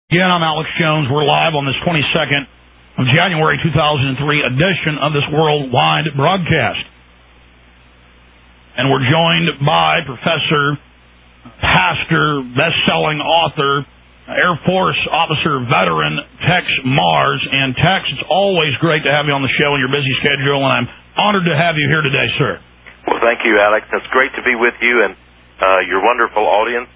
Again, I'm Alex Jones. We're live on this 22nd of January 2003 edition of this worldwide broadcast. And we're joined by Professor, pastor, best-selling author, Air Force officer, veteran, Tex Mars. And Tex, it's always great to have you on the show in your busy schedule, and I'm honored to have you here today, sir. Well, thank you, Alex. It's great to be with you and your wonderful audience.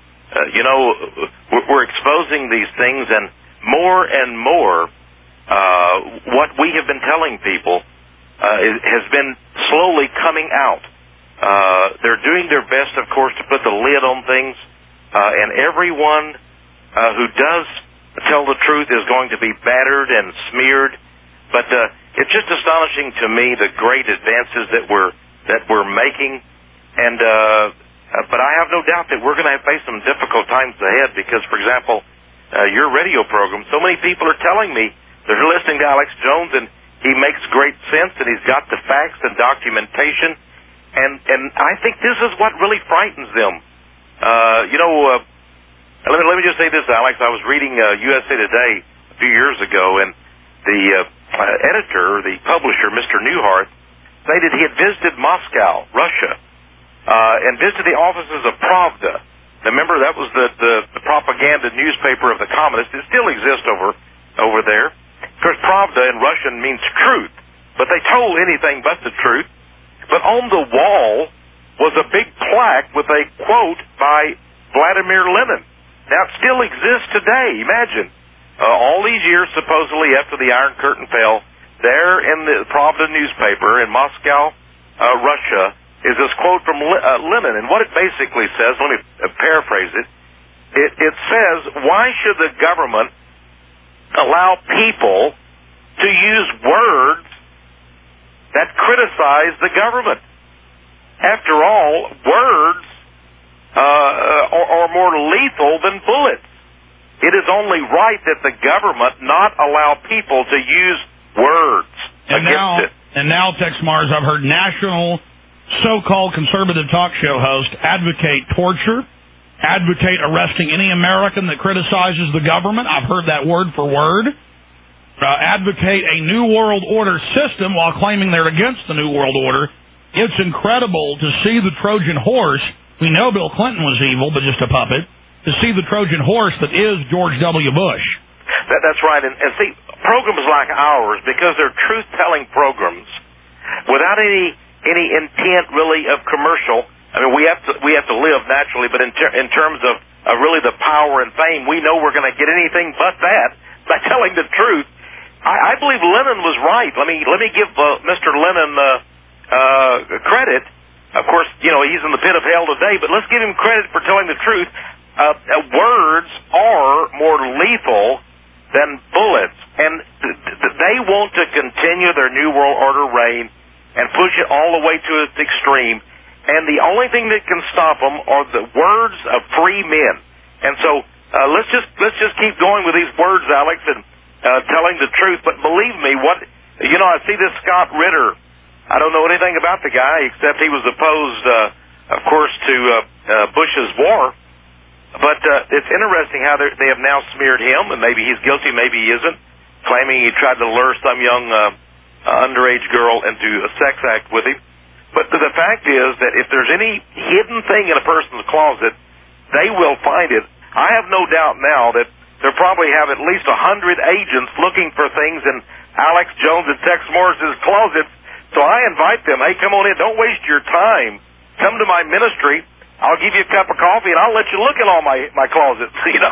We're exposing these things, and more, what we have been telling people has been slowly coming out. They're doing their best, of course, to put the lid on things, and everyone who does tell the truth is going to be battered and smeared. But it's just astonishing to me the great advances that we're making, and but I have no doubt that we're going to face some difficult times ahead because, for example, your radio program, so many people are telling me they're listening to Alex Jones, and he makes great sense, and he's got the facts and documentation, and I think this is what really frightens them. Let me just say this, Alex. I was reading USA Today a few years ago, and the editor, the publisher, Mr. Newhart, stated he had visited Moscow, Russia, and visited the offices of Pravda. Remember, that was the propaganda newspaper of the communists. It still exists over there. Of course, Pravda in Russian means truth, but they told anything but the truth. But on the wall was a big plaque with a quote by Vladimir Lenin. Now, it still exists today. Imagine. All these years, supposedly, after the Iron Curtain fell, there in the Pravda newspaper in Moscow, Russia, is this quote from Lenin. And what it basically says, let me paraphrase it, it says, why should the government allow people to use words that criticize the government? After all, words are more lethal than bullets. It is only right that the government not allow people to use words against it. And now, Tex Mars, I've heard national so-called conservative talk show host advocate torture, advocate arresting any American that criticizes the government. I've heard that word for word. Advocate a New World Order system while claiming they're against the New World Order. It's incredible to see the Trojan horse. We know Bill Clinton was evil, but just a puppet. To see the Trojan horse that is George W. Bush. That's right. And see, programs like ours, because they're truth-telling programs, without any intent really of commercial. I mean, we have to live naturally, but in terms of really the power and fame, we know we're going to get anything but that by telling the truth. I believe Lenin was right. Let me give Mr. Lenin credit. Of course, he's in the pit of hell today, but let's give him credit for telling the truth. Words are more lethal than bullets, and they want to continue their New World Order reign and push it all the way to its extreme. And the only thing that can stop them are the words of free men. And so let's just keep going with these words, Alex, and telling the truth. But believe me, I see this Scott Ritter. I don't know anything about the guy except he was opposed, of course, to Bush's war. But it's interesting how they have now smeared him, and maybe he's guilty, maybe he isn't, claiming he tried to lure some young underage girl into a sex act with him. But the fact is that if there's any hidden thing in a person's closet, they will find it. I have no doubt now that they probably have at least 100 agents looking for things in Alex Jones and Tex Morris's closets. So I invite them, hey, come on in, don't waste your time. Come to my ministry. I'll give you a cup of coffee, and I'll let you look in all my closets,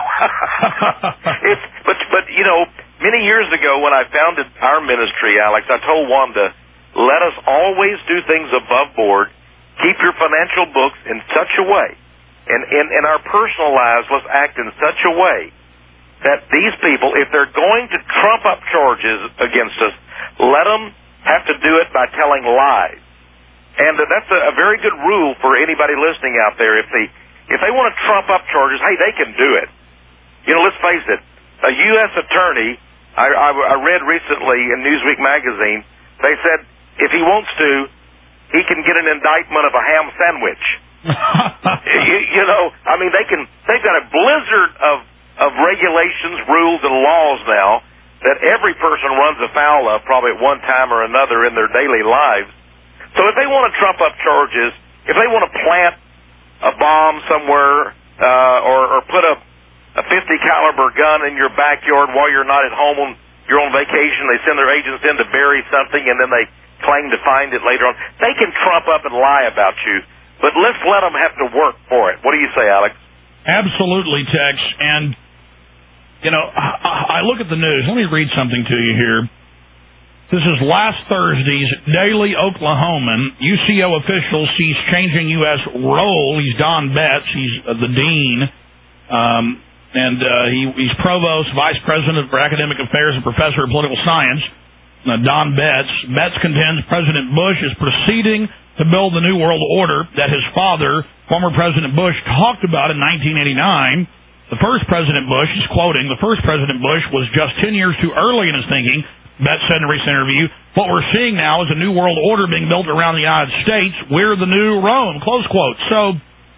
many years ago when I founded our ministry, Alex, I told Wanda, let us always do things above board, keep your financial books in such a way, and in our personal lives, let's act in such a way that these people, if they're going to trump up charges against us, let them have to do it by telling lies. And that's a very good rule for anybody listening out there. If they want to trump up charges, hey, they can do it. Let's face it. A U.S. attorney, I read recently in Newsweek magazine, they said if he wants to, he can get an indictment of a ham sandwich. They've got a blizzard of of regulations, rules, and laws now that every person runs afoul of probably at one time or another in their daily lives. So if they want to trump up charges, if they want to plant a bomb somewhere or put a 50 caliber gun in your backyard while you're not at home on your own vacation, they send their agents in to bury something and then they claim to find it later on. They can trump up and lie about you, but let's let them have to work for it. What do you say, Alex? Absolutely, Tex. And you know, I look at the news. Let me read something to you here. This is last Thursday's Daily Oklahoman. UCO official sees changing U.S. role. He's Don Betts. He's the dean. He's provost, vice president for academic affairs, and professor of political science. Don Betts. Betts contends President Bush is proceeding to build the New World Order that his father, former President Bush, talked about in 1989. The first President Bush, he's quoting, the first President Bush was just 10 years too early in his thinking. Betts said in a recent interview, what we're seeing now is a new world order being built around the United States. We're the new Rome, close quote. So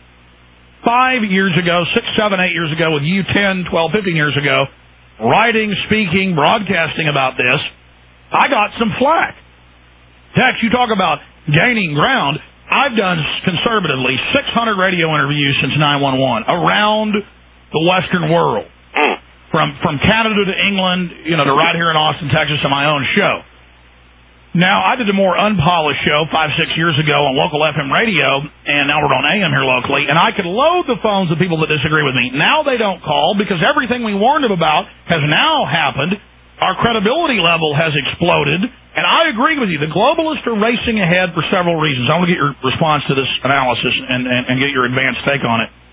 5 years ago, 6, 7, 8 years ago, with you 10, 12, 15 years ago, writing, speaking, broadcasting about this, I got some flack. Tex, you talk about gaining ground. I've done conservatively 600 radio interviews since 9/11 around the Western world, from Canada to England, you know, to right here in Austin, Texas, on my own show. Now, I did a more unpolished show 5-6 years ago on local FM radio, and now we're on AM here locally, and I could load the phones of people that disagree with me. Now they don't call because everything we warned them about has now happened. Our credibility level has exploded, and I agree with you. The globalists are racing ahead for several reasons. I want to get your response to this analysis and get your advanced take on it.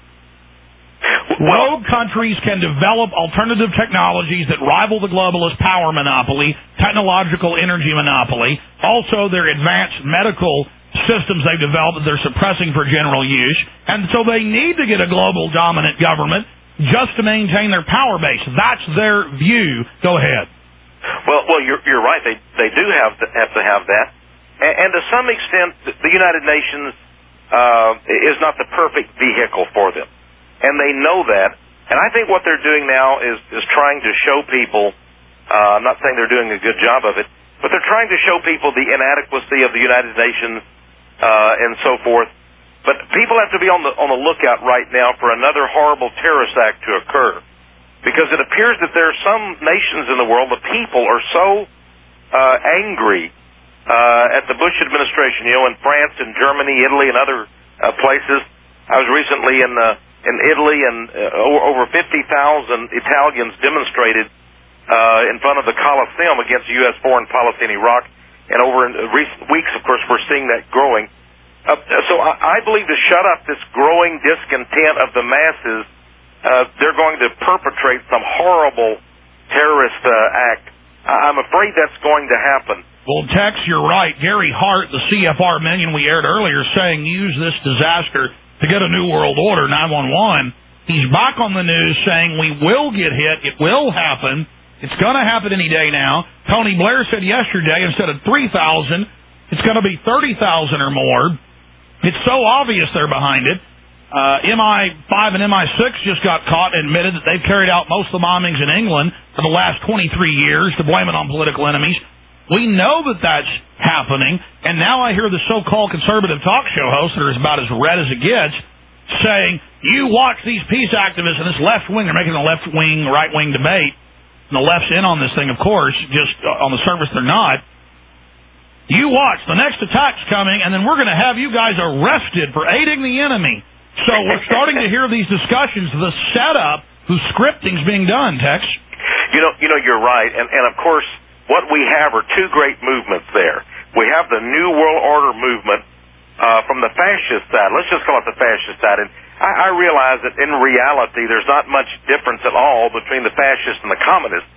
Rogue countries can develop alternative technologies that rival the globalist power monopoly, technological energy monopoly. Also, their advanced medical systems they've developed that they're suppressing for general use. And so they need to get a global dominant government just to maintain their power base. That's their view. Go ahead. Well, you're right. They do have to have that. And to some extent, the United Nations is not the perfect vehicle for them. And they know that. And I think what they're doing now is trying to show people, I'm not saying they're doing a good job of it, but they're trying to show people the inadequacy of the United Nations and so forth. But people have to be on the lookout right now for another horrible terrorist act to occur. Because it appears that there are some nations in the world, the people are so angry at the Bush administration, you know, in France and Germany, Italy, and other places. I was recently in Italy, and over 50,000 Italians demonstrated in front of the Colosseum against U.S. foreign policy in Iraq. And over in recent weeks, of course, we're seeing that growing. So I believe to shut up this growing discontent of the masses, they're going to perpetrate some horrible terrorist act. I'm afraid that's going to happen. Well, Tex, you're right. Gary Hart, the CFR minion we aired earlier, saying use this disaster to get a new world order, 911. He's back on the news saying we will get hit. It will happen. It's going to happen any day now. Tony Blair said yesterday, instead of 3,000, it's going to be 30,000 or more. It's so obvious they're behind it. MI5 and MI6 just got caught and admitted that they've carried out most of the bombings in England for the last 23 years to blame it on political enemies. We know that that's happening, and now I hear the so-called conservative talk show hosts that are about as red as it gets saying, you watch these peace activists and this left wing, they're making a left-wing, right-wing debate, and the left's in on this thing, of course, just on the surface they're not. You watch, the next attack's coming, and then we're going to have you guys arrested for aiding the enemy. So we're starting to hear these discussions, the setup, whose scripting's being done, Tex. You know, you're right, and of course, what we have are two great movements there. We have the New World Order movement from the fascist side. Let's just call it the fascist side. And I realize that in reality there's not much difference at all between the fascists and the communists.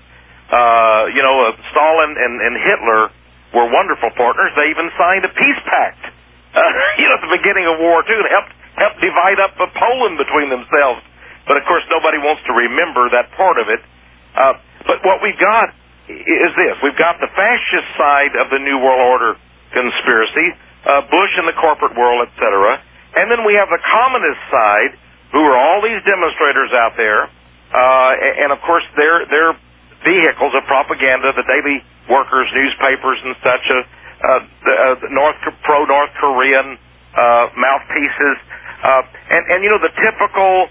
Stalin and Hitler were wonderful partners. They even signed a peace pact, at the beginning of War II, to help divide up Poland between themselves. But, of course, nobody wants to remember that part of it. But what we've got is this. We've got the fascist side of the New World Order conspiracy, Bush and the corporate world, etc. And then we have the communist side, who are all these demonstrators out there and of course their vehicles of propaganda, the daily workers, newspapers, and such, pro-North Korean mouthpieces, and you know, the typical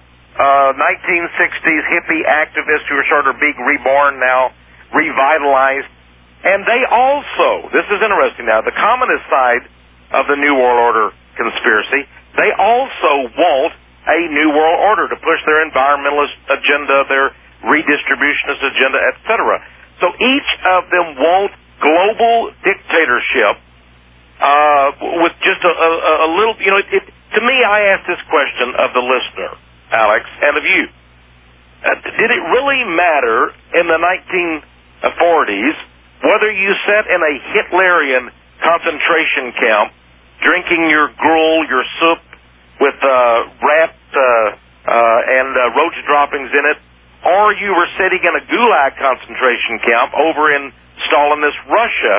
1960s hippie activists who are sort of being reborn now, revitalized, and they also, this is interesting now, the communist side of the New World Order conspiracy, they also want a New World Order to push their environmentalist agenda, their redistributionist agenda, etc. So each of them want global dictatorship with just a little, you know, to me, I ask this question of the listener, Alex, and of you. Did it really matter in the 1940s whether you sat in a Hitlerian concentration camp drinking your gruel, your soup with rat and roach droppings in it, or you were sitting in a Gulag concentration camp over in Stalinist Russia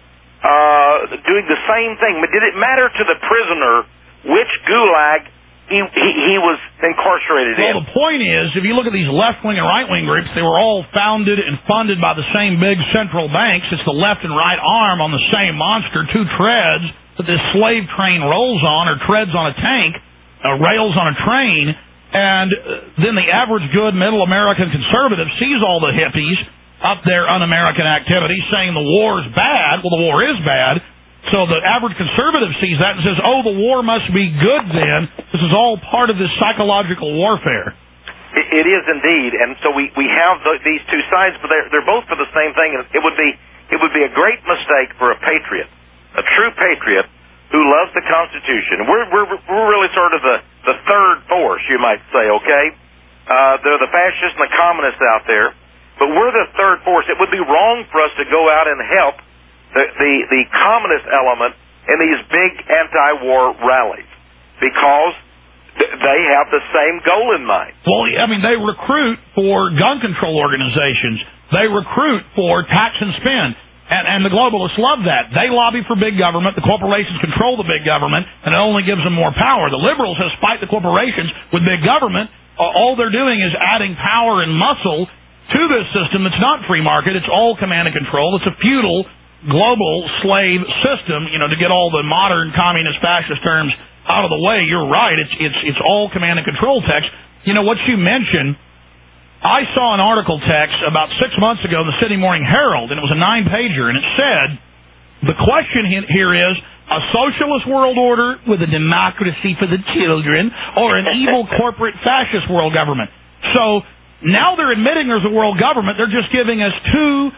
doing the same thing? But did it matter to the prisoner which Gulag he was incarcerated in? Well, the point is, if you look at these left-wing and right-wing groups, they were all founded and funded by the same big central banks. It's the left and right arm on the same monster, two treads that this slave train rolls on or treads on a tank, rails on a train, and then the average good middle American conservative sees all the hippies up there un-American activities saying the war is bad. Well, the war is bad. So the average conservative sees that and says, oh, the war must be good then. This is all part of this psychological warfare. It is indeed. And so we have these two sides, but they're both for the same thing. And it would be a great mistake for a patriot, a true patriot, who loves the Constitution. We're really sort of the third force, you might say, okay? They're the fascists and the communists out there, but we're the third force. It would be wrong for us to go out and help the communist element in these big anti-war rallies, because they have the same goal in mind. Well, I mean, they recruit for gun control organizations. They recruit for tax and spend. And the globalists love that. They lobby for big government. The corporations control the big government, and it only gives them more power. The liberals just fight the corporations with big government. All they're doing is adding power and muscle to this system. It's not free market. It's all command and control. It's a feudal global slave system, you know, to get all the modern communist fascist terms out of the way. You're right. It's all command and control text. You know, what you mentioned, I saw an article text about 6 months ago in the Sydney Morning Herald, and it was a 9-pager, and it said, the question here is, a socialist world order with a democracy for the children, or an evil corporate fascist world government? So now they're admitting there's a world government. They're just giving us two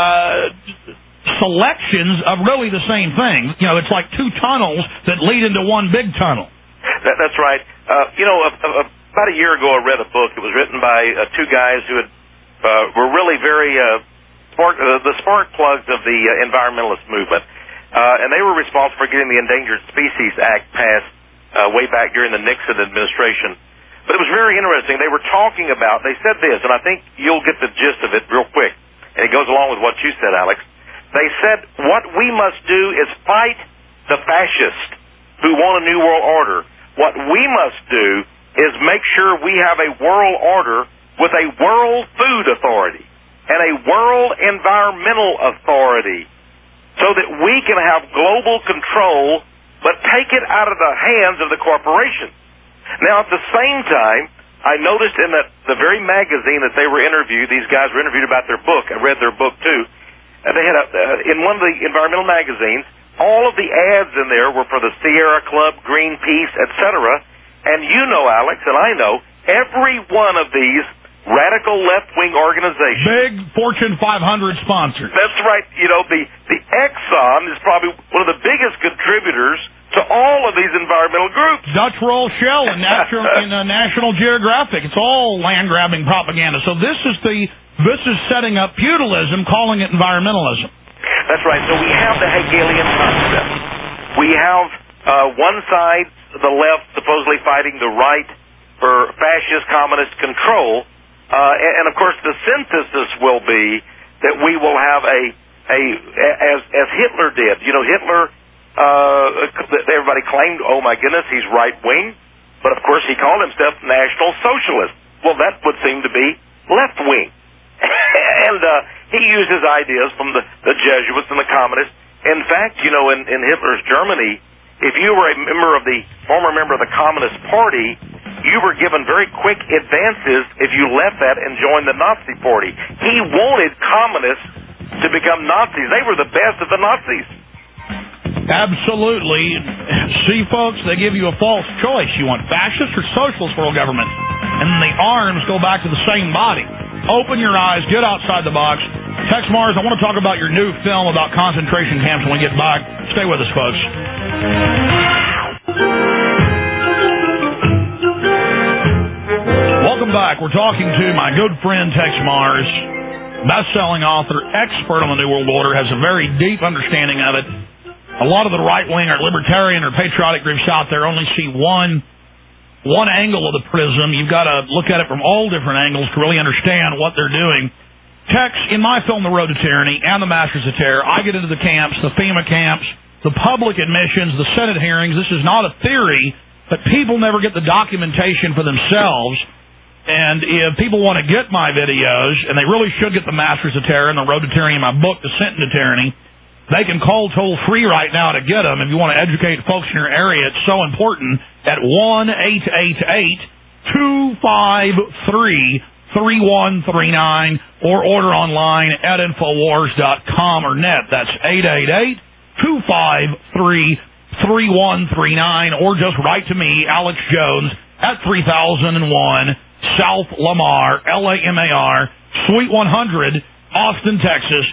selections of really the same thing. You know, it's like two tunnels that lead into one big tunnel. That's right. You know, about a year ago I read a book. It was written by two guys who were really very the spark plugs of the environmentalist movement. And they were responsible for getting the Endangered Species Act passed way back during the Nixon administration. But it was very interesting. They were talking about, they said this, and I think you'll get the gist of it real quick, and it goes along with what you said, Alex. They said, what we must do is fight the fascists who want a new world order. What we must do is make sure we have a world order with a world food authority and a world environmental authority so that we can have global control, but take it out of the hands of the corporations. Now, at the same time, I noticed in the very magazine that they were interviewed, these guys were interviewed about their book. I read their book, too. And they had in one of the environmental magazines, all of the ads in there were for the Sierra Club, Greenpeace, etc. And you know, Alex, and I know, every one of these radical left-wing organizations, big Fortune 500 sponsors. That's right. You know, the Exxon is probably one of the biggest contributors to all of these environmental groups. Dutch Roll Shell and National Geographic. It's all land-grabbing propaganda. So this is setting up feudalism, calling it environmentalism. That's right. So we have the Hegelian concept. We have one side, the left, supposedly fighting the right for fascist communist control. And of course, the synthesis will be that we will have as Hitler did. You know, Hitler, everybody claimed, oh my goodness, he's right wing, but of course he called himself National Socialist. Well, that would seem to be left wing. And he used his ideas from the Jesuits and the communists. In fact, you know, in Hitler's Germany, if you were a former member of the Communist Party, you were given very quick advances if you left that and joined the Nazi Party. He wanted communists to become Nazis. They were the best of the Nazis. Absolutely. See, folks, they give you a false choice. You want fascist or socialist world government? And the arms go back to the same body. Open your eyes. Get outside the box. Tex Mars, I want to talk about your new film about concentration camps when we get back. Stay with us, folks. Welcome back. We're talking to my good friend Tex Mars, best-selling author, expert on the New World Order, has a very deep understanding of it. A lot of the right-wing or libertarian or patriotic groups out there only see one angle of the prism. You've got to look at it from all different angles to really understand what they're doing. Tex, in my film, The Road to Tyranny and The Masters of Terror, I get into the camps, the FEMA camps, the public admissions, the Senate hearings. This is not a theory, but people never get the documentation for themselves. And if people want to get my videos, and they really should get The Masters of Terror and The Road to Tyranny in my book, Descent into Tyranny, they can call toll-free right now to get them. If you want to educate folks in your area, it's so important, at 1-888-253-3139, or order online at Infowars.com or net. That's 888-253-3139, or just write to me, Alex Jones, at 3001 South Lamar, Lamar, Suite 100, Austin, Texas,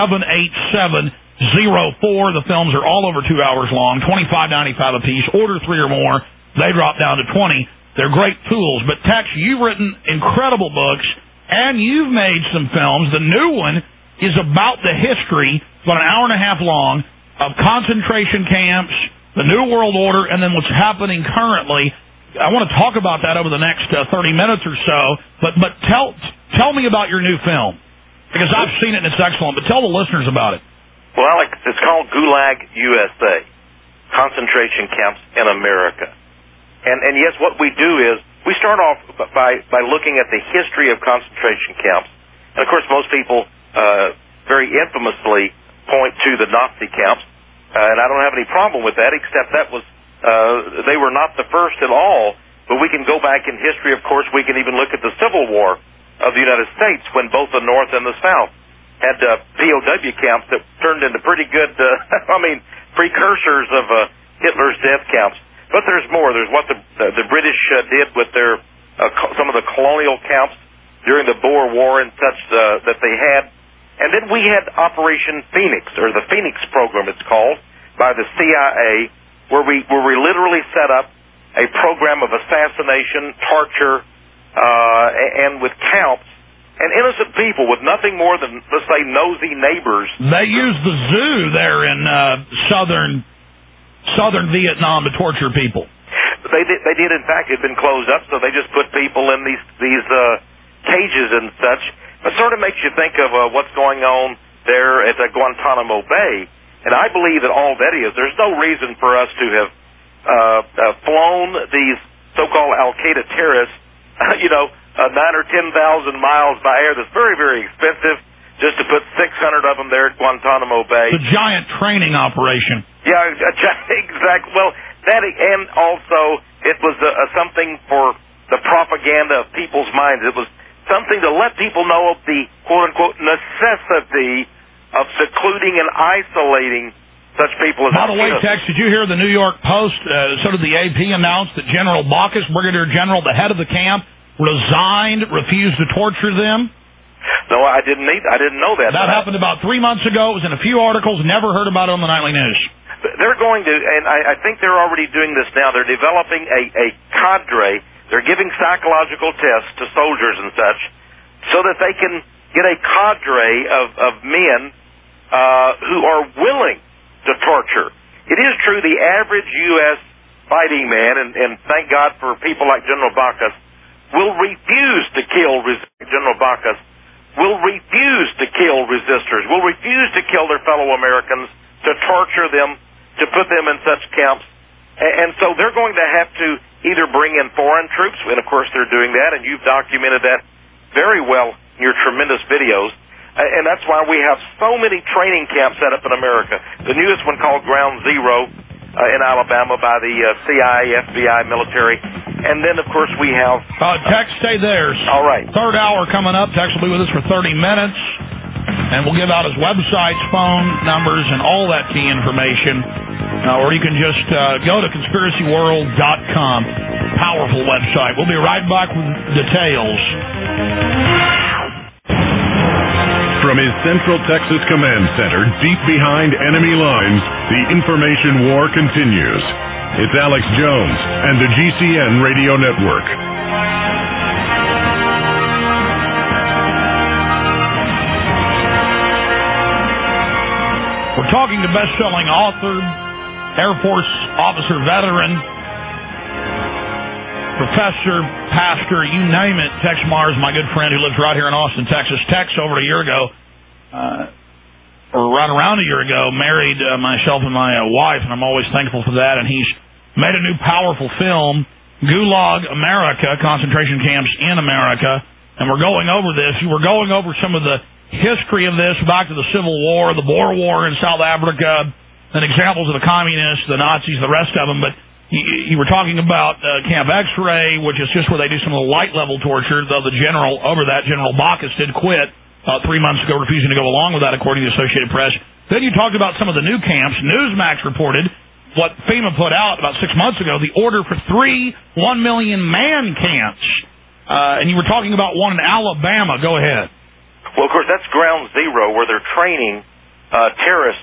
78704. The films are all over 2 hours long, $25.95 a piece. Order 3 or more, they drop down to $20. They're great tools. But Tex, you've written incredible books, and you've made some films. The new one is about the history, about an hour and a half long, of concentration camps, the New World Order, and then what's happening currently. I want to talk about that over the next 30 minutes or so. But tell me about your new film, because I've seen it and it's excellent. But tell the listeners about it. Well, Alex, it's called Gulag USA, Concentration Camps in America. And yes, what we do is we start off by looking at the history of concentration camps. And, of course, most people very infamously point to the Nazi camps, and I don't have any problem with that, except that was they were not the first at all. But we can go back in history, of course. We can even look at the Civil War of the United States when both the North and the South had POW camps that turned into pretty good, precursors of Hitler's death camps. But there's more. There's what the British did with their some of the colonial camps during the Boer War and such that they had. And then we had Operation Phoenix, or the Phoenix program it's called, by the CIA, where we literally set up a program of assassination, torture, and with counts, and innocent people with nothing more than, let's say, nosy neighbors. They used the zoo there in southern Vietnam to torture people. They did. In fact, it had been closed up, so they just put people in these cages and such. It sort of makes you think of what's going on there at Guantanamo Bay. And I believe that all that is, there's no reason for us to have flown these so-called Al-Qaeda terrorists, 9 or 10,000 miles by air. That's very, very expensive, just to put 600 of them there at Guantanamo Bay. It's a giant training operation. Yeah, exactly. Well, that, and also it was something for the propaganda of people's minds. It was something to let people know of the quote-unquote necessity of secluding and isolating such people as... By the way, Tex, did you hear the New York Post, so did the AP, announced that General Baucus, Brigadier General, the head of the camp, resigned, refused to torture them? No, I didn't know that. That happened about 3 months ago. It was in a few articles. Never heard about it on the nightly news. They're going to, and I think they're already doing this now. They're developing a cadre. They're giving psychological tests to soldiers and such so that they can get a cadre of men who are willing to torture. It is true the average U.S. fighting man, and thank God for people like General Baucus, will refuse to kill General Baucus, will refuse to kill resistors, will refuse to kill their fellow Americans, to torture them, to put them in such camps. And so they're going to have to either bring in foreign troops, and of course they're doing that, and you've documented that very well in your tremendous videos. And that's why we have so many training camps set up in America. The newest one called Ground Zero in Alabama by the CIA, FBI, military. And then, of course, we have... Tex, stay there. All right. Third hour coming up. Tex will be with us for 30 minutes. And we'll give out his websites, phone numbers, and all that key information. Or you can just go to conspiracyworld.com. Powerful website. We'll be right back with details. From his Central Texas Command Center, deep behind enemy lines, the information war continues. It's Alex Jones and the GCN Radio Network. We're talking to best-selling author, Air Force officer veteran, professor, pastor, you name it, Tex Mars, my good friend who lives right here in Austin, Texas. Tex, over a year ago, or right around a year ago, married myself and my wife, and I'm always thankful for that, and he's made a new powerful film, Gulag America, concentration camps in America, and we're going over this. We're going over some of the history of this back to the Civil War, the Boer War in South Africa, and examples of the communists, the Nazis, the rest of them, but you were talking about Camp X-Ray, which is just where they do some of the light-level torture, though the general over that, General Bacchus, did quit 3 months ago, refusing to go along with that, according to the Associated Press. Then you talked about some of the new camps. Newsmax reported what FEMA put out about 6 months ago, the order for 3 1-million-man camps. And you were talking about one in Alabama. Go ahead. Well, of course, that's Ground Zero, where they're training terrorists.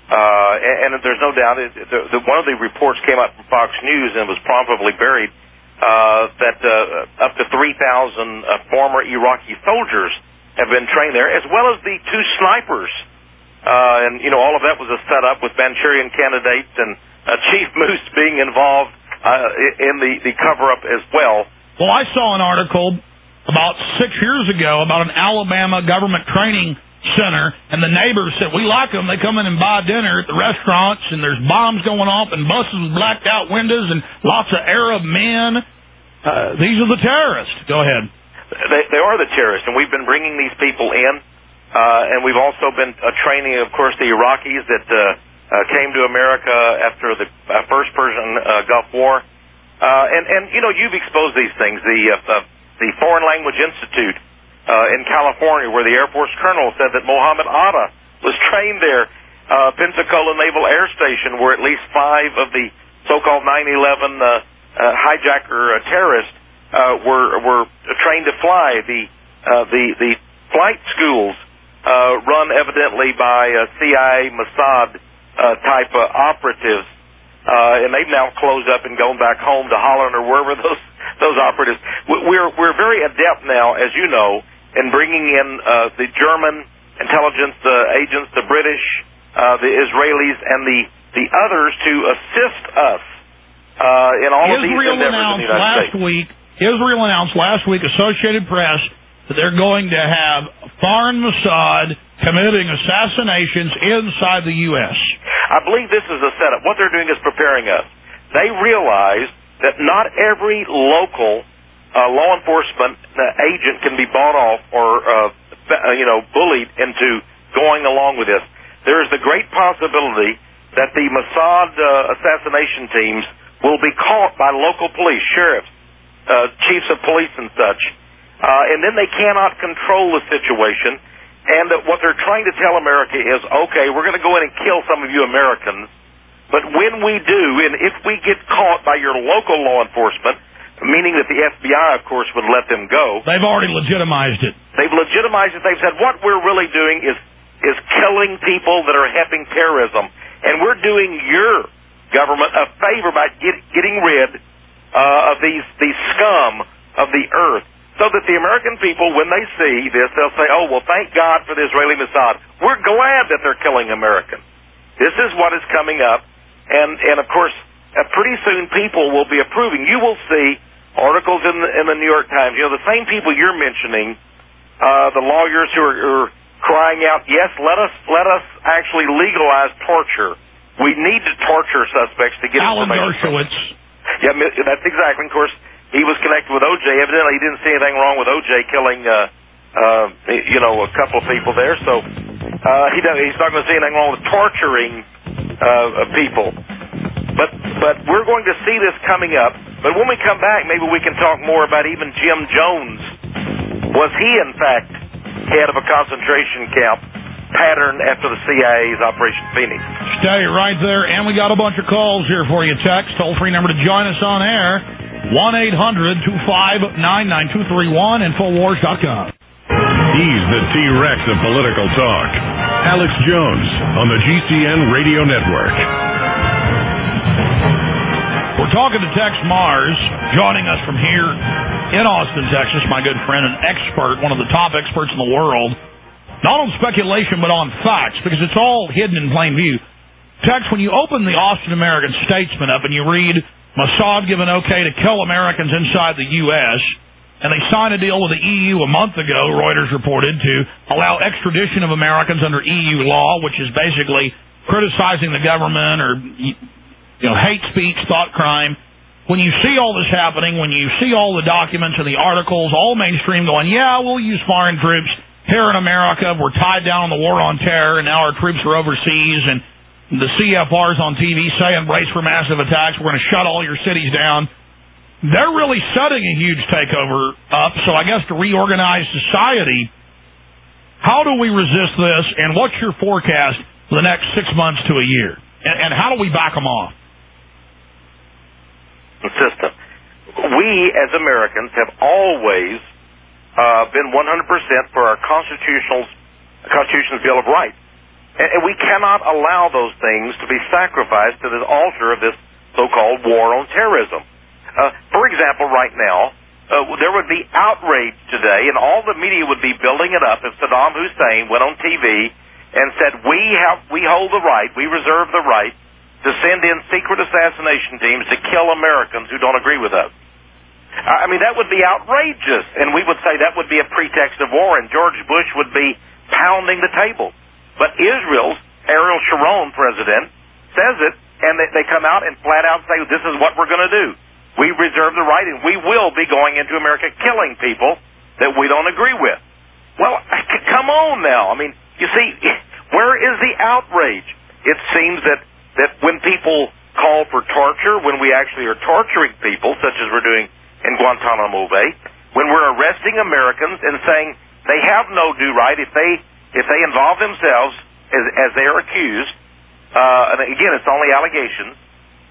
And there's no doubt, one of the reports came out from Fox News and was promptly buried, that up to 3,000 former Iraqi soldiers have been trained there, as well as the 2 snipers. And, all of that was a setup with Manchurian candidates and Chief Moose being involved in the cover-up as well. Well, I saw an article about 6 years ago about an Alabama government training center, and the neighbors said, we like them. They come in and buy dinner at the restaurants, and there's bombs going off and buses with blacked out windows and lots of Arab men. These are the terrorists. Go ahead. They are the terrorists, and we've been bringing these people in, and we've also been training, of course, the Iraqis that came to America after the first Persian Gulf War. And you've exposed these things. The Foreign Language Institute in California, where the Air Force colonel said that Mohammed Atta was trained there. Pensacola Naval Air Station, where at least 5 of the so-called 9/11 hijacker terrorists were trained to fly. The flight schools run evidently by CIA, Mossad type operatives, and they've now closed up and gone back home to Holland or wherever those operatives. We're very adept now, as you know, in bringing in the German intelligence agents, the British, the Israelis, and the others to assist us in all of these endeavors in the United States. Israel announced last week, Associated Press, that they're going to have foreign Mossad committing assassinations inside the U.S. I believe this is a setup. What they're doing is preparing us. They realize that not every local law enforcement agent can be bought off or bullied into going along with this. There is the great possibility that the Mossad assassination teams will be caught by local police, sheriffs, chiefs of police and such, and then they cannot control the situation. And what they're trying to tell America is, okay, we're going to go in and kill some of you Americans, but when we do, and if we get caught by your local law enforcement, meaning that the FBI, of course, would let them go. They've already legitimized it. They've legitimized it. They've said, what we're really doing is killing people that are helping terrorism, and we're doing your government a favor by getting rid of these scum of the earth, so that the American people, when they see this, they'll say, oh, well, thank God for the Israeli Mossad. We're glad that they're killing Americans. This is what is coming up, and of course, pretty soon people will be approving. You will see articles in the New York Times. The same people you're mentioning, the lawyers who are crying out, yes, let us actually legalize torture. We need to torture suspects to get Alan information. Dershowitz. Yeah, that's exactly. Of course, he was connected with O.J. Evidently, he didn't see anything wrong with O.J. killing, a couple of people there. So he's not going to see anything wrong with torturing people. But we're going to see this coming up. But when we come back, maybe we can talk more about even Jim Jones. Was he, in fact, head of a concentration camp pattern after the CIA's Operation Phoenix? Stay right there, and we got a bunch of calls here for you. Text, toll-free number to join us on air, 1-800-259-9231, Infowars.com. He's the T-Rex of political talk. Alex Jones on the GCN Radio Network. We're talking to Tex Mars, joining us from here in Austin, Texas, my good friend, an expert, one of the top experts in the world, not on speculation but on facts, because it's all hidden in plain view. Tex, when you open the Austin American-Statesman up and you read Mossad given okay to kill Americans inside the U.S., and they signed a deal with the EU a month ago, Reuters reported, to allow extradition of Americans under EU law, which is basically criticizing the government or hate speech, thought crime. When you see all this happening, when you see all the documents and the articles, all mainstream going, yeah, we'll use foreign troops here in America. We're tied down on the war on terror, and now our troops are overseas, and the CFR's on TV saying brace for massive attacks. We're going to shut all your cities down. They're really setting a huge takeover up. So I guess to reorganize society, how do we resist this, and what's your forecast for the next 6 months to a year? And how do we back them off? System. We, as Americans, have always been 100% for our Constitution's Bill of Rights. And we cannot allow those things to be sacrificed to the altar of this so-called war on terrorism. For example, right now, there would be outrage today, and all the media would be building it up if Saddam Hussein went on TV and said, we hold the right, we reserve the right to send in secret assassination teams to kill Americans who don't agree with us. I mean, that would be outrageous, and we would say that would be a pretext of war, and George Bush would be pounding the table. But Israel's Ariel Sharon, president, says it, and they come out and flat out say, this is what we're going to do. We reserve the right, and we will be going into America killing people that we don't agree with. Well, come on now. I mean, you see, where is the outrage? It seems that when people call for torture, when we actually are torturing people, such as we're doing in Guantanamo Bay, when we're arresting Americans and saying they have no due right if they involve themselves as they are accused, and again, it's only allegations,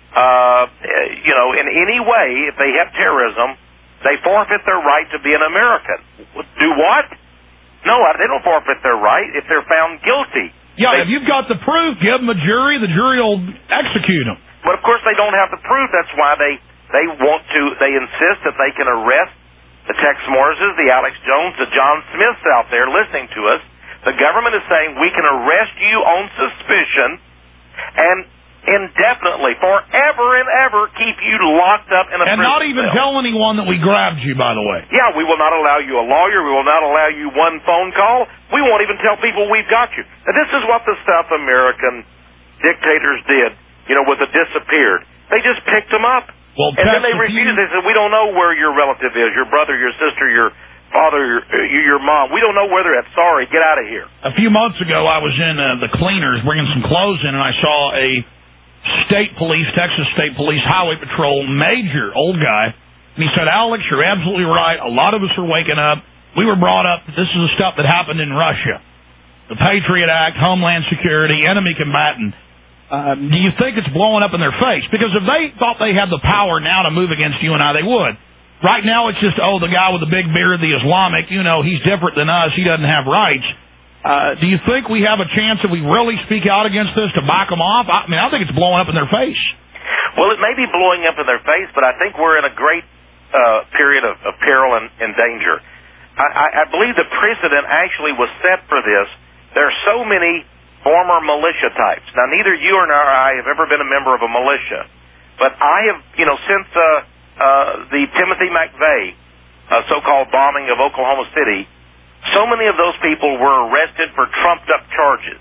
in any way, if they have terrorism, they forfeit their right to be an American. Do what? No, they don't forfeit their right if they're found guilty. Yeah, if you've got the proof, give them a jury. The jury will execute them. But of course, they don't have the proof. That's why they insist that they can arrest the Tex Morrises, the Alex Jones, the John Smiths out there listening to us. The government is saying we can arrest you on suspicion and indefinitely, forever and ever, keep you locked up in a prison and not even cell. tell anyone that we grabbed you, by the way. Yeah, we will not allow you a lawyer. We will not allow you one phone call. We won't even tell people we've got you. Now, this is what the South American dictators did, with the disappeared. They just picked them up. Well, and then they refused. They said, we don't know where your relative is, your brother, your sister, your father, your mom. We don't know where they're at. Sorry, get out of here. A few months ago, I was in the cleaners bringing some clothes in, and I saw a Texas State Police Highway Patrol major, old guy, and he said, Alex, you're absolutely right. A lot of us are waking up. We were brought up, this is the stuff that happened in Russia. The Patriot Act, Homeland Security, enemy combatant. Do you think it's blowing up in their face? Because if they thought they had the power now to move against you and I, they would. Right now it's just, the guy with the big beard, the Islamic, he's different than us. He doesn't have rights. Do you think we have a chance if we really speak out against this to back them off? I think it's blowing up in their face. Well, it may be blowing up in their face, but I think we're in a great period of peril and danger. I believe the precedent actually was set for this. There are so many former militia types. Now, neither you nor I have ever been a member of a militia, but I have, since the Timothy McVeigh so-called bombing of Oklahoma City, so many of those people were arrested for trumped-up charges.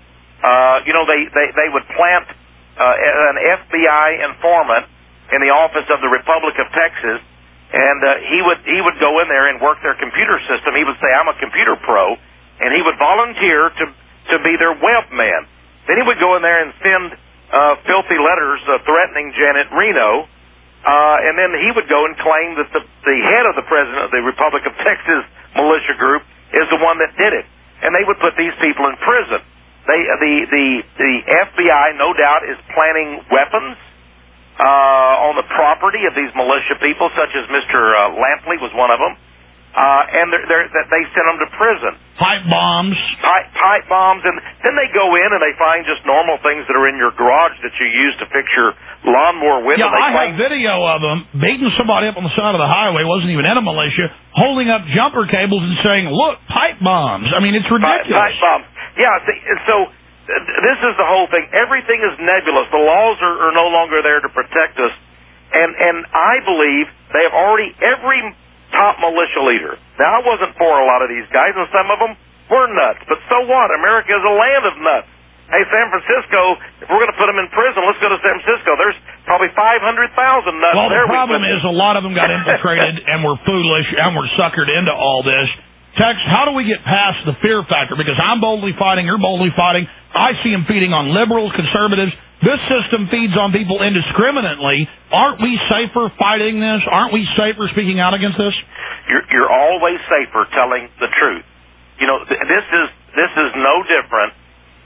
They would plant an FBI informant in the office of the Republic of Texas and he would go in there and work their computer system. He would say, "I'm a computer pro," and he would volunteer to be their webman. Then he would go in there and send filthy letters threatening Janet Reno, and then he would go and claim that the head of the president of the Republic of Texas militia group is the one that did it, and they would put these people in prison. The FBI, no doubt, is planting weapons on the property of these militia people, such as Mr. Lampley was one of them, and they send them to prison. Pipe bombs, and then they go in and they find just normal things that are in your garage that you use to fix your lawnmower with. Yeah, I have video of them beating somebody up on the side of the highway, wasn't even in a militia, holding up jumper cables and saying, "Look, pipe bombs." I mean, it's ridiculous. Pipe bombs. Yeah, see, and so this is the whole thing. Everything is nebulous. The laws are no longer there to protect us, and I believe they have already, every top militia leader. Now, I wasn't for a lot of these guys, and some of them were nuts, but so what? America is a land of nuts. Hey, San Francisco, if we're going to put them in prison, let's go to San Francisco. There's probably 500,000 nuts well, there. Well, the problem is a lot of them got infiltrated and were foolish and were suckered into all this. Tex, how do we get past the fear factor? Because I'm boldly fighting, you're boldly fighting. I see them feeding on liberals, conservatives. This system feeds on people indiscriminately. Aren't we safer fighting this? Aren't we safer speaking out against this? You're always safer telling the truth. You know, this is no different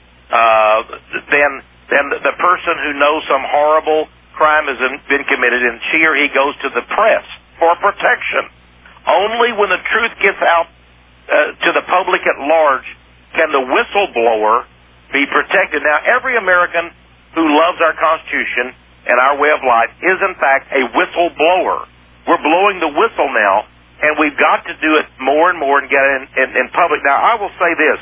than the person who knows some horrible crime has been committed, and she or he goes to the press for protection. Only when the truth gets out to the public at large can the whistleblower be protected. Now, every American who loves our Constitution and our way of life is, in fact, a whistleblower. We're blowing the whistle now, and we've got to do it more and more and get it in public. Now, I will say this.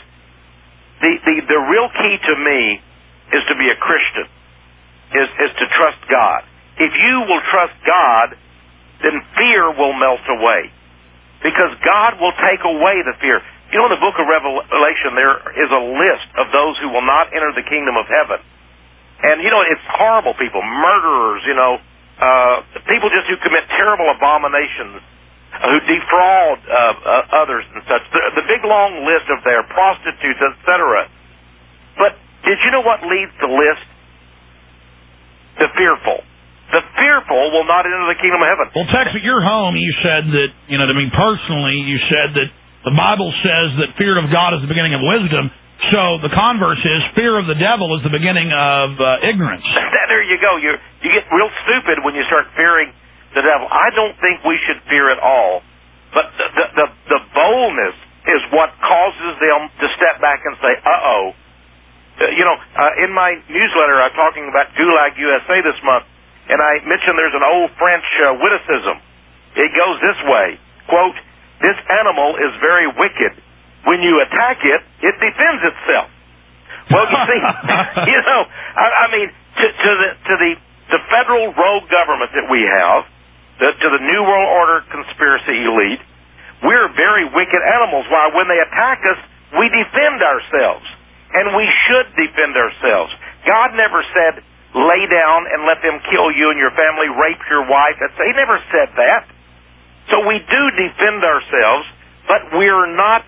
The real key to me is to be a Christian, is to trust God. If you will trust God, then fear will melt away, because God will take away the fear. You know, in the book of Revelation, there is a list of those who will not enter the kingdom of heaven. And, you know, it's horrible people, murderers, you know, people just who commit terrible abominations, who defraud others and such. The big long list of their prostitutes, etc. But did you know what leads the list? The fearful. The fearful will not enter the kingdom of heaven. Well, Tex, at your home, you said that, you know, to me personally, you said that the Bible says that fear of God is the beginning of wisdom. So the converse is fear of the devil is the beginning of ignorance. There you go. You get real stupid when you start fearing the devil. I don't think we should fear at all. But the boldness is what causes them to step back and say, uh-oh. You know, in my newsletter, I'm talking about Gulag USA this month, and I mentioned there's an old French witticism. It goes this way, quote, "This animal is very wicked. When you attack it, it defends itself." Well, you see, you know, I mean, to the federal rogue government that we have, to the New World Order conspiracy elite, we're very wicked animals. Why, when they attack us, we defend ourselves, and we should defend ourselves. God never said, lay down and let them kill you and your family, rape your wife. He never said that. So we do defend ourselves, but we're not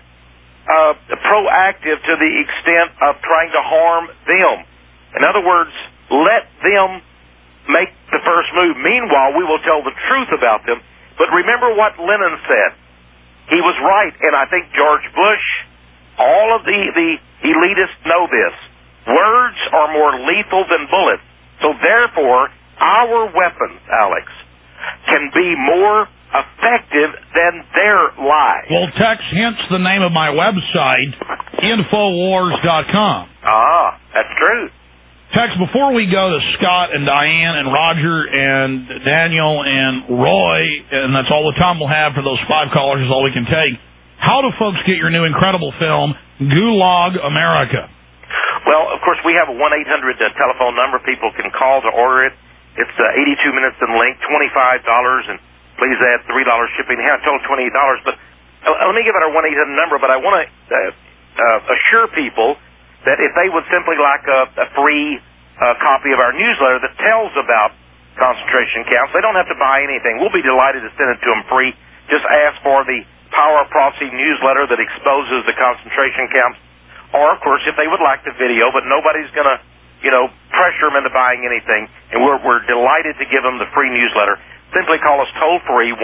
proactive to the extent of trying to harm them. In other words, let them make the first move. Meanwhile, we will tell the truth about them. But remember what Lenin said. He was right, and I think George Bush, all of the elitists know this. Words are more lethal than bullets. So therefore, our weapons, Alex, can be more effective than their lies. Well, Tex, hence the name of my website, Infowars.com. Ah, that's true. Tex, before we go to Scott and Diane and Roger and Daniel and Roy, and that's all the time we'll have for those 5 callers is all we can take, how do folks get your new incredible film, Gulag America? Well, of course, we have a 1-800 telephone number. People can call to order it. It's 82 minutes in length, $25, and please add $3 shipping. I told $28, but let me give it our 1-800 number. But I want to assure people that if they would simply like a free copy of our newsletter that tells about concentration camps. They don't have to buy anything. We'll be delighted to send it to them free. Just ask for the Power of Prophecy newsletter that exposes the concentration camps. Or, of course, if they would like the video, but nobody's going to, pressure them into buying anything. And we're delighted to give them the free newsletter. Simply call us toll-free,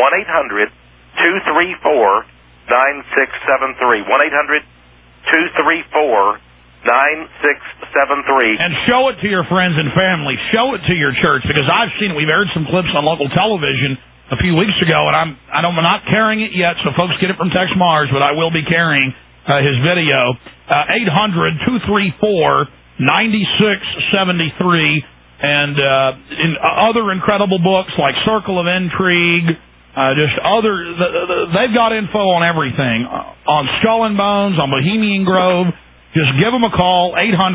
1-800-234-9673. 1-800-234-9673. And show it to your friends and family. Show it to your church, because I've seen it. We've aired some clips on local television a few weeks ago, and I'm not carrying it yet, so folks get it from Tex Mars, but I will be carrying his video. 800-234-9673, and in other incredible books like Circle of Intrigue, they've got info on everything, on Skull and Bones, on Bohemian Grove. Just give them a call,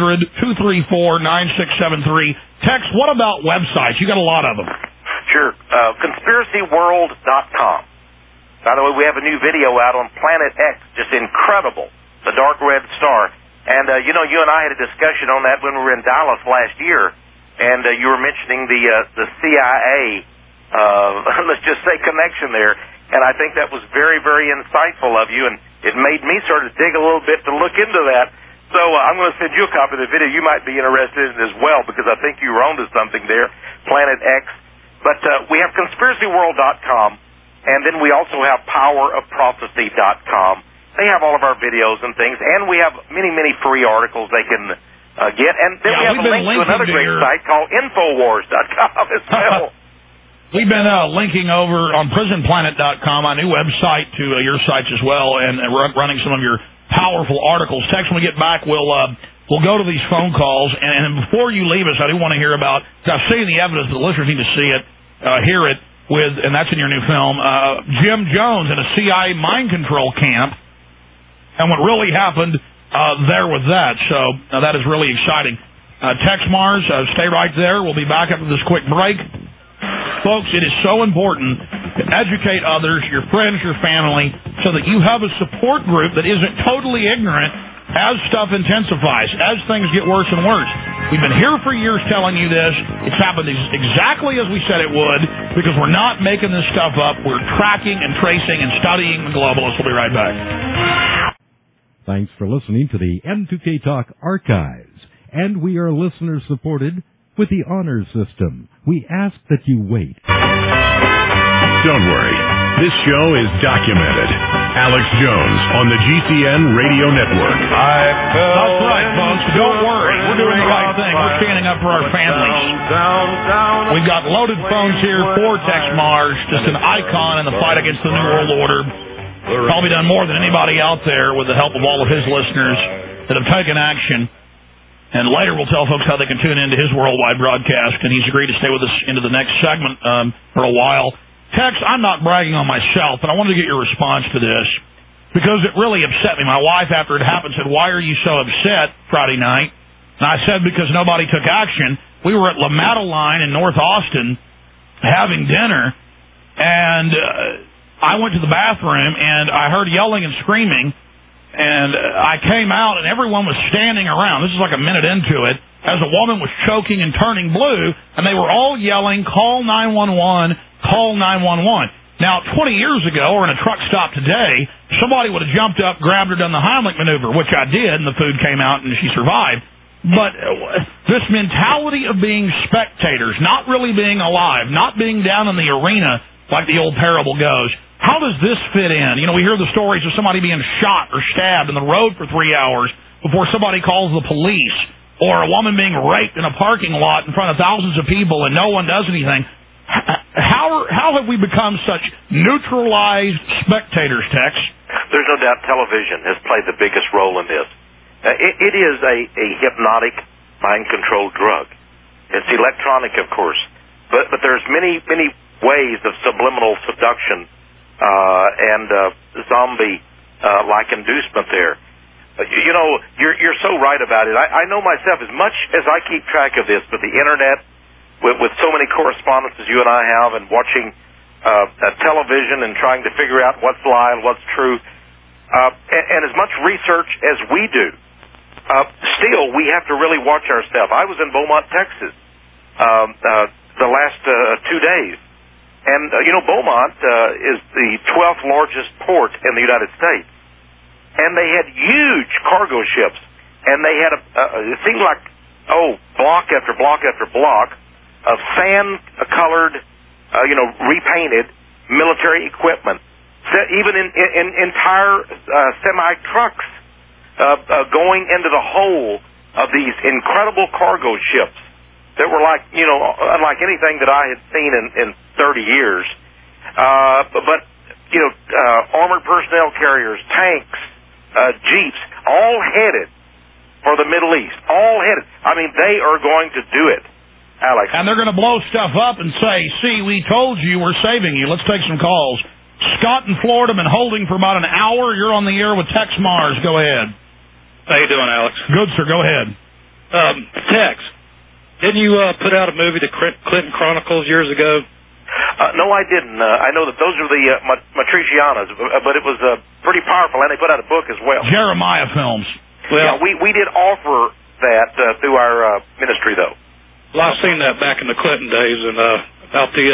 800-234-9673. Tex, what about websites? You got a lot of them. Sure. ConspiracyWorld.com. By the way, we have a new video out on Planet X, just incredible, the dark red star. And, you and I had a discussion on that when we were in Dallas last year, and you were mentioning the CIA, let's just say, connection there. And I think that was very, very insightful of you, and it made me sort of dig a little bit to look into that. So I'm going to send you a copy of the video. You might be interested in it as well, because I think you were onto something there, Planet X. But we have ConspiracyWorld.com, and then we also have PowerOfProphecy.com. They have all of our videos and things, and we have many, many free articles they can get. And then we have a link to another great site called Infowars.com as well. We've been linking over on PrisonPlanet.com, our new website, to your sites as well, and running some of your powerful articles. Tex, when we get back, we'll go to these phone calls, and before you leave us, I do want to hear about, I've seen the evidence, the listeners need to see it, hear it, and that's in your new film, Jim Jones in a CIA mind control camp, and what really happened there with that. So that is really exciting. Tex Mars, stay right there. We'll be back after this quick break. Folks, it is so important to educate others, your friends, your family, so that you have a support group that isn't totally ignorant as stuff intensifies, as things get worse and worse. We've been here for years telling you this. It's happened exactly as we said it would, because we're not making this stuff up. We're tracking and tracing and studying the globalists. We'll be right back. Thanks for listening to the M2K Talk Archives. And we are listener-supported with the honor system. We ask that you wait. Don't worry. This show is documented. Alex Jones on the GCN Radio Network. That's right, folks. Don't worry. We're doing the right thing. We're standing up for our families. We've got loaded phones here for Tex Mars, just an icon in the fight against the New World Order. Probably done more than anybody out there with the help of all of his listeners that have taken action. And later we'll tell folks how they can tune into his worldwide broadcast, and he's agreed to stay with us into the next segment for a while. Tex, I'm not bragging on myself, but I wanted to get your response to this because it really upset me. My wife, after it happened, said, "Why are you so upset Friday night?" And I said, because nobody took action. We were at La Madeleine in North Austin having dinner, and I went to the bathroom, and I heard yelling and screaming, and I came out, and everyone was standing around. This is like a minute into it, as a woman was choking and turning blue, and they were all yelling, "Call 911, call 911. Now, 20 years ago, or in a truck stop today, somebody would have jumped up, grabbed her, done the Heimlich maneuver, which I did, and the food came out, and she survived. But this mentality of being spectators, not really being alive, not being down in the arena like the old parable goes, how does this fit in? You know, we hear the stories of somebody being shot or stabbed in the road for 3 hours before somebody calls the police, or a woman being raped in a parking lot in front of thousands of people and no one does anything. How have we become such neutralized spectators, Tex? There's no doubt television has played the biggest role in this. It is a hypnotic, mind-controlled drug. It's electronic, of course, but there's many ways of subliminal seduction and zombie-like inducement there. You know, you're so right about it. I know myself, as much as I keep track of this, but the Internet, with so many correspondences you and I have, and watching television and trying to figure out what's lie and what's true, and as much research as we do, still we have to really watch ourselves. I was in Beaumont, Texas, the last 2 days. And, Beaumont is the 12th largest port in the United States. And they had huge cargo ships. And they had, it seemed like, block after block after block of sand-colored, repainted military equipment. Even in entire semi-trucks going into the hold of these incredible cargo ships that were like, unlike anything that I had seen in 30 years. Armored personnel carriers, tanks, jeeps, all headed for the Middle East. All headed. I mean, they are going to do it, Alex. And they're going to blow stuff up and say, see, we told you, we're saving you. Let's take some calls. Scott in Florida been holding for about an hour. You're on the air with Tex Mars. Go ahead. How you doing, Alex? Good, sir. Go ahead. Tex, didn't you put out a movie, The Clinton Chronicles, years ago? No, I didn't. I know that those are the Matricianas, but it was pretty powerful, and they put out a book as well. Jeremiah Films. Well, yeah, we did offer that through our ministry, though. Well, I've seen that back in the Clinton days, and about the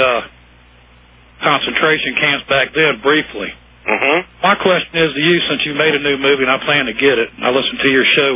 concentration camps back then, briefly. Mm-hmm. My question is to you, since you made a new movie, and I plan to get it, and I listen to your show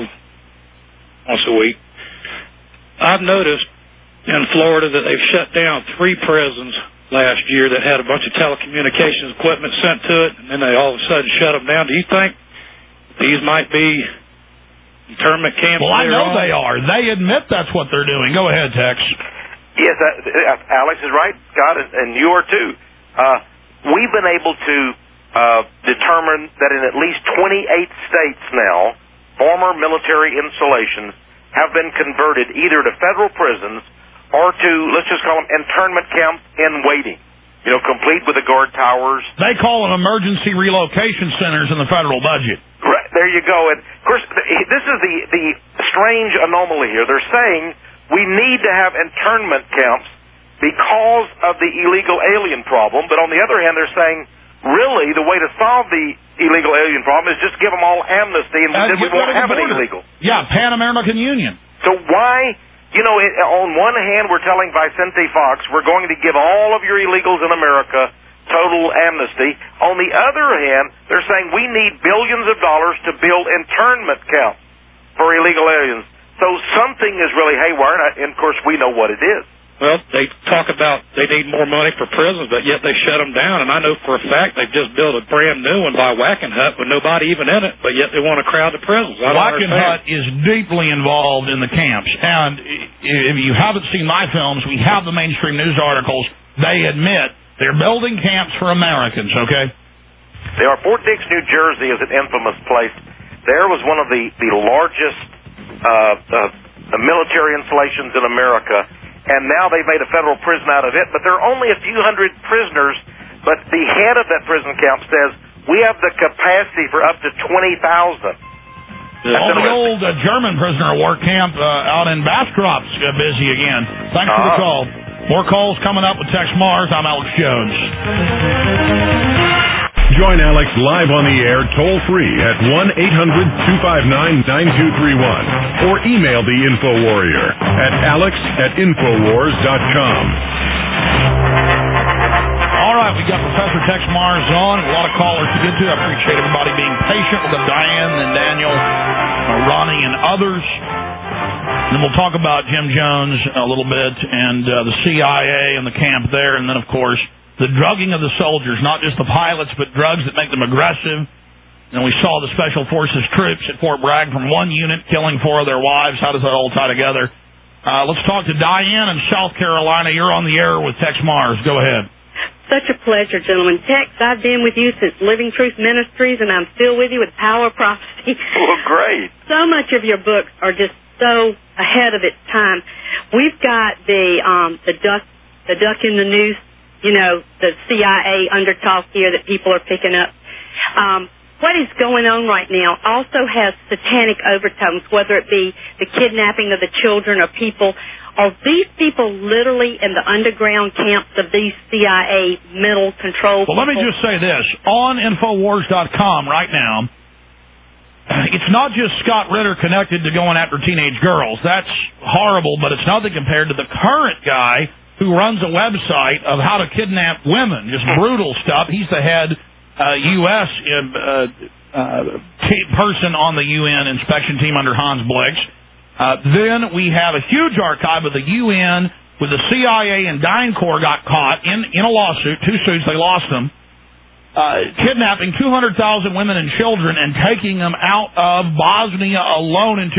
once a week, I've noticed in Florida that they've shut down 3 prisons last year that had a bunch of telecommunications equipment sent to it, and then they all of a sudden shut them down. Do you think these might be internment camps? Well, I know they are. They admit that's what they're doing. Go ahead, Tex. Yes, Alex is right, Scott, and you are too. We've been able to determine that in at least 28 states now, former military installations have been converted either to federal prisons or to, let's just call them internment camps in waiting, complete with the guard towers. They call them emergency relocation centers in the federal budget. Right, there you go. And, of course, this is the strange anomaly here. They're saying we need to have internment camps because of the illegal alien problem, but on the other hand, they're saying, really, the way to solve the illegal alien problem is just give them all amnesty, and then we won't have any illegal. Yeah, Pan-American Union. So why, on one hand, we're telling Vicente Fox, we're going to give all of your illegals in America total amnesty. On the other hand, they're saying we need billions of dollars to build internment camps for illegal aliens. So something is really haywire, and of course, we know what it is. Well, they talk about they need more money for prisons, but yet they shut them down. And I know for a fact they've just built a brand new one by Wackenhut with nobody even in it, but yet they want to crowd the prisons. Wackenhut is deeply involved in the camps. And if you haven't seen my films, we have the mainstream news articles. They admit they're building camps for Americans, okay? They are. Fort Dix, New Jersey is an infamous place. There was one of the largest military installations in America. And now they've made a federal prison out of it, but there are only a few hundred prisoners. But the head of that prison camp says, we have the capacity for up to 20,000. The old German prisoner of war camp out in Bastrop's busy again. Thanks for the call. More calls coming up with Tex Mars. I'm Alex Jones. Join Alex live on the air toll-free at 1-800-259-9231 or email the InfoWarrior at alex@infowars.com. All right, we got Professor Tex Mars on. A lot of callers to get to. I appreciate everybody being patient. We've got Diane and Daniel, Ronnie, and others. And then we'll talk about Jim Jones a little bit and the CIA and the camp there. And then, of course, the drugging of the soldiers, not just the pilots, but drugs that make them aggressive. And we saw the Special Forces troops at Fort Bragg from one unit killing 4 of their wives. How does that all tie together? Let's talk to Diane in South Carolina. You're on the air with Tex Mars. Go ahead. Such a pleasure, gentlemen. Tex, I've been with you since Living Truth Ministries, and I'm still with you with Power of Prophecy. Well, great. So much of your books are just so ahead of its time. We've got the duck in the noose, the CIA undertalk here that people are picking up. What is going on right now also has satanic overtones, whether it be the kidnapping of the children or people. Are these people literally in the underground camps of these CIA mental control people? Well, let me just say this. On Infowars.com right now, it's not just Scott Ritter connected to going after teenage girls. That's horrible, but it's nothing compared to the current guy who runs a website of how to kidnap women, just brutal stuff. He's the head U.S. Person on the UN inspection team under Hans Blix. Then we have a huge archive of the UN with the CIA and DynCorp got caught in a lawsuit, 2 suits, they lost them, kidnapping 200,000 women and children and taking them out of Bosnia alone in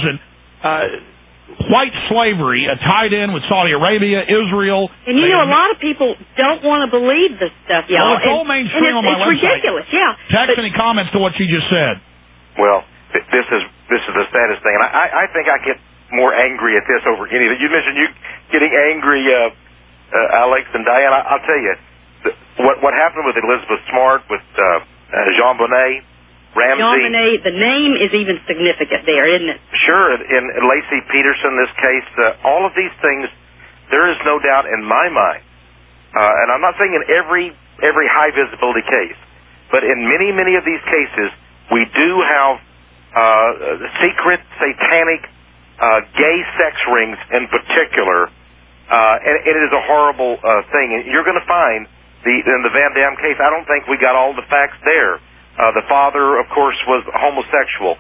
2000. White slavery tied in with Saudi Arabia, Israel. And you know, a lot of people don't want to believe this stuff, y'all. Well, it's all mainstream on my website. It's ridiculous, yeah. Text any comments to what you just said. Well, this is the saddest thing, and I think I get more angry at this over anything. You mentioned you getting angry, Alex and Diane. I'll tell you, what happened with Elizabeth Smart, with Jean Bonnet, Ramsey. Jean Bonnet, the name is even significant there, isn't it? Sure. In Lacey Peterson, this case, all of these things, there is no doubt in my mind, and I'm not saying in every high visibility case, but in many of these cases, we do have secret, satanic, gay sex rings in particular, and it is a horrible thing. And you're going to find in the Van Dam case, I don't think we got all the facts there. The father, of course, was homosexual.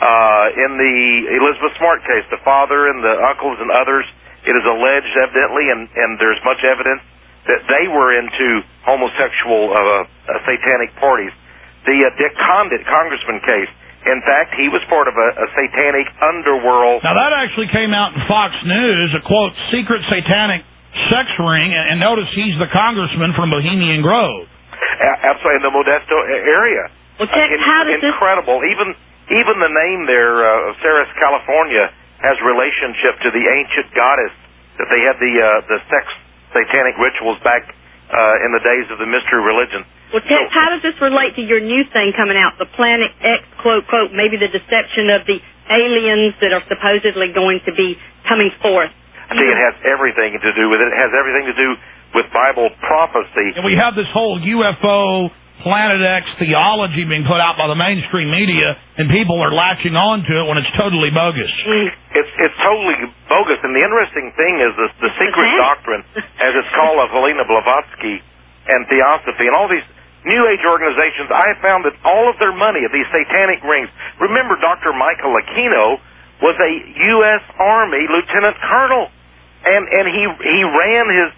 In the Elizabeth Smart case, the father and the uncles and others, it is alleged, evidently, and there's much evidence that they were into homosexual satanic parties. The Dick Condit congressman case, in fact, he was part of a satanic underworld. Now, that actually came out in Fox News, a, quote, secret satanic sex ring, and notice he's the congressman from Bohemian Grove. Absolutely, in the Modesto area. Well, how does incredible. Even the name there, Ceres, California, has relationship to the ancient goddess that they had the sex satanic rituals back in the days of the mystery religion. Well, Tex, how does this relate to your new thing coming out, the Planet X, quote, quote, maybe the deception of the aliens that are supposedly going to be coming forth? I think it has everything to do with it. It has everything to do with Bible prophecy. And we have this whole UFO, Planet X theology being put out by the mainstream media, and people are latching on to it when it's totally bogus. It's totally bogus. And the interesting thing is the secret doctrine, as it's called, of Helena Blavatsky and Theosophy, and all these New Age organizations. I have found that all of their money, of these satanic rings, remember Dr. Michael Aquino was a U.S. Army lieutenant colonel, and he ran his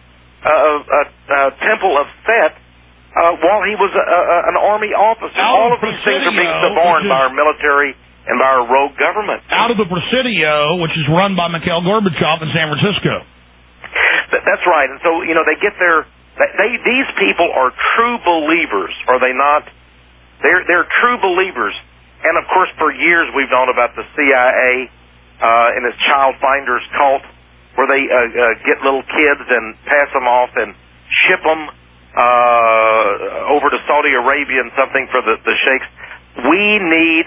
temple of Set while he was an Army officer. All of these things are being suborned by our military and by our rogue government. Out of the Presidio, which is run by Mikhail Gorbachev in San Francisco. That's right. And so, you know, they get their... These people are true believers, are they not? They're true believers. And, of course, for years we've known about the CIA and its child finders cult, where they get little kids and pass them off and ship them over to Saudi Arabia and something for the sheikhs. We need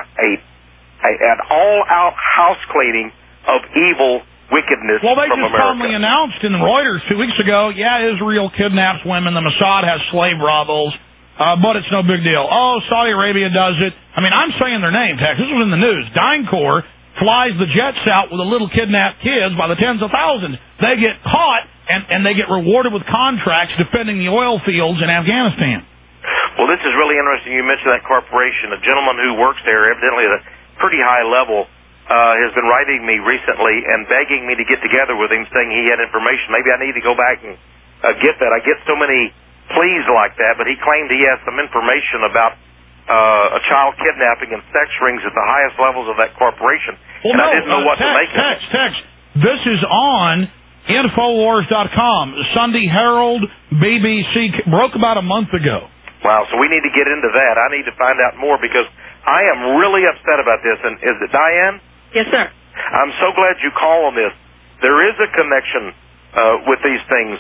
an all-out house cleaning of evil wickedness from America. Well, they just calmly announced in Reuters 2 weeks ago, Israel kidnaps women, the Mossad has slave brothels, but it's no big deal. Oh, Saudi Arabia does it. I mean, I'm saying their name, Tex. This was in the news. DynCorp flies the jets out with the little kidnapped kids by the tens of thousands. They get caught, and they get rewarded with contracts defending the oil fields in Afghanistan. Well, this is really interesting. You mentioned that corporation. A gentleman who works there, evidently at a pretty high level, has been writing me recently and begging me to get together with him, saying he had information. Maybe I need to go back and get that. I get so many pleas like that, but he claimed he has some information about a child kidnapping and sex rings at the highest levels of that corporation. Well, I didn't know what to make of it. Text. This is on Infowars.com. Sunday Herald, BBC, broke about a month ago. Wow, so we need to get into that. I need to find out more because I am really upset about this. And is it Diane? Yes, sir. I'm so glad you call on this. There is a connection with these things.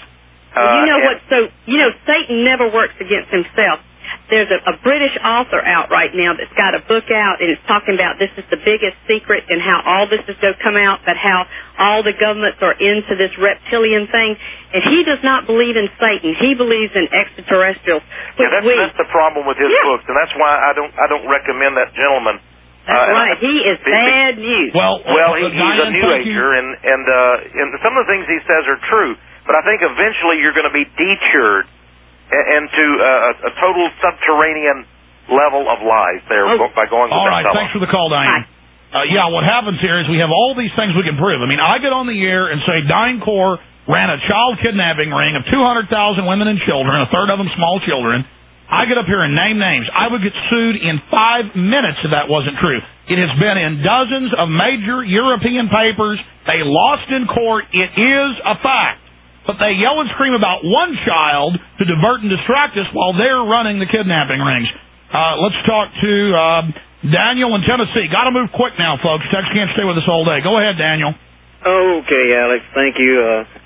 Satan never works against himself. There's a British author out right now that's got a book out, and it's talking about this is the biggest secret and how all this is going to come out, but how all the governments are into this reptilian thing. And he does not believe in Satan. He believes in extraterrestrials. That's the problem with his books, and that's why I don't recommend that gentleman. That's right. He is bad news. Well, he's a New Ager, and some of the things he says are true. but I think eventually you're going to be detoured into a total subterranean level of lies there by going with all that right, thanks for the call, Diane. Yeah, what happens here is we have all these things we can prove. I mean, I get on the air and say DynCorp ran a child kidnapping ring of 200,000 women and children, a third of them small children. I get up here and name names. I would get sued in 5 minutes if that wasn't true. It has been in dozens of major European papers. They lost in court. It is a fact. But they yell and scream about one child to divert and distract us while they're running the kidnapping rings. Let's talk to Daniel in Tennessee. Got to move quick now, folks. Tex can't stay with us all day. Go ahead, Daniel. Okay, Alex, thank you.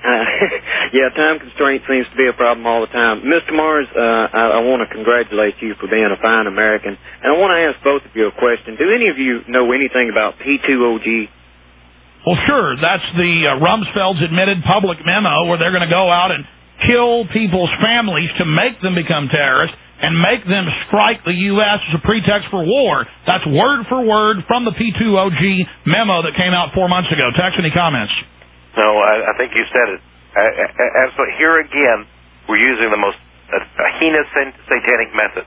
Yeah, time constraint seems to be a problem all the time. Mr. Mars, I want to congratulate you for being a fine American. And I want to ask both of you a question. Do any of you know anything about P2OG? Well, sure. That's the Rumsfeld's admitted public memo where they're going to go out and kill people's families to make them become terrorists and make them strike the U.S. as a pretext for war. That's word for word from the P2OG memo that came out 4 months ago. Tex, any comments? No, I think you said it. Absolutely. Here again, we're using the most heinous satanic method.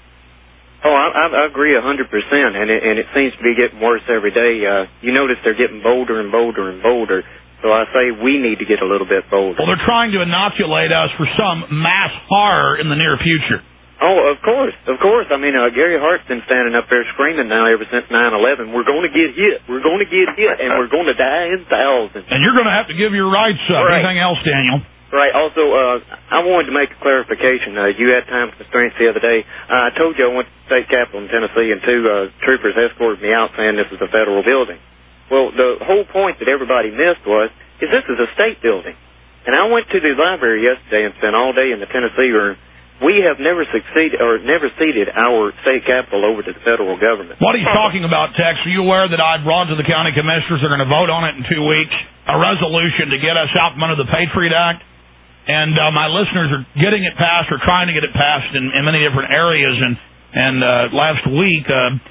Oh, I agree 100%, and it seems to be getting worse every day. You notice they're getting bolder and bolder and bolder. So I say we need to get a little bit bolder. Well, they're trying to inoculate us for some mass horror in the near future. Oh, of course. I mean, Gary Hart's been standing up there screaming now ever since 9/11. We're going to get hit. We're going to get hit, and we're going to die in thousands. And you're going to have to give your rights up. Right. Anything else, Daniel? Right. Also, I wanted to make a clarification. You had time constraints the other day. I told you I went to the state capitol in Tennessee, and 2 troopers escorted me out saying this is a federal building. Well, the whole point that everybody missed is this is a state building. And I went to the library yesterday and spent all day in the Tennessee room. We have never ceded our state capital over to the federal government. What he's talking about, Tex, are you aware that I brought to the county commissioners, they're going to vote on it in 2 weeks, a resolution to get us out from under the Patriot Act? And my listeners are getting it passed or trying to get it passed in many different areas. And last week,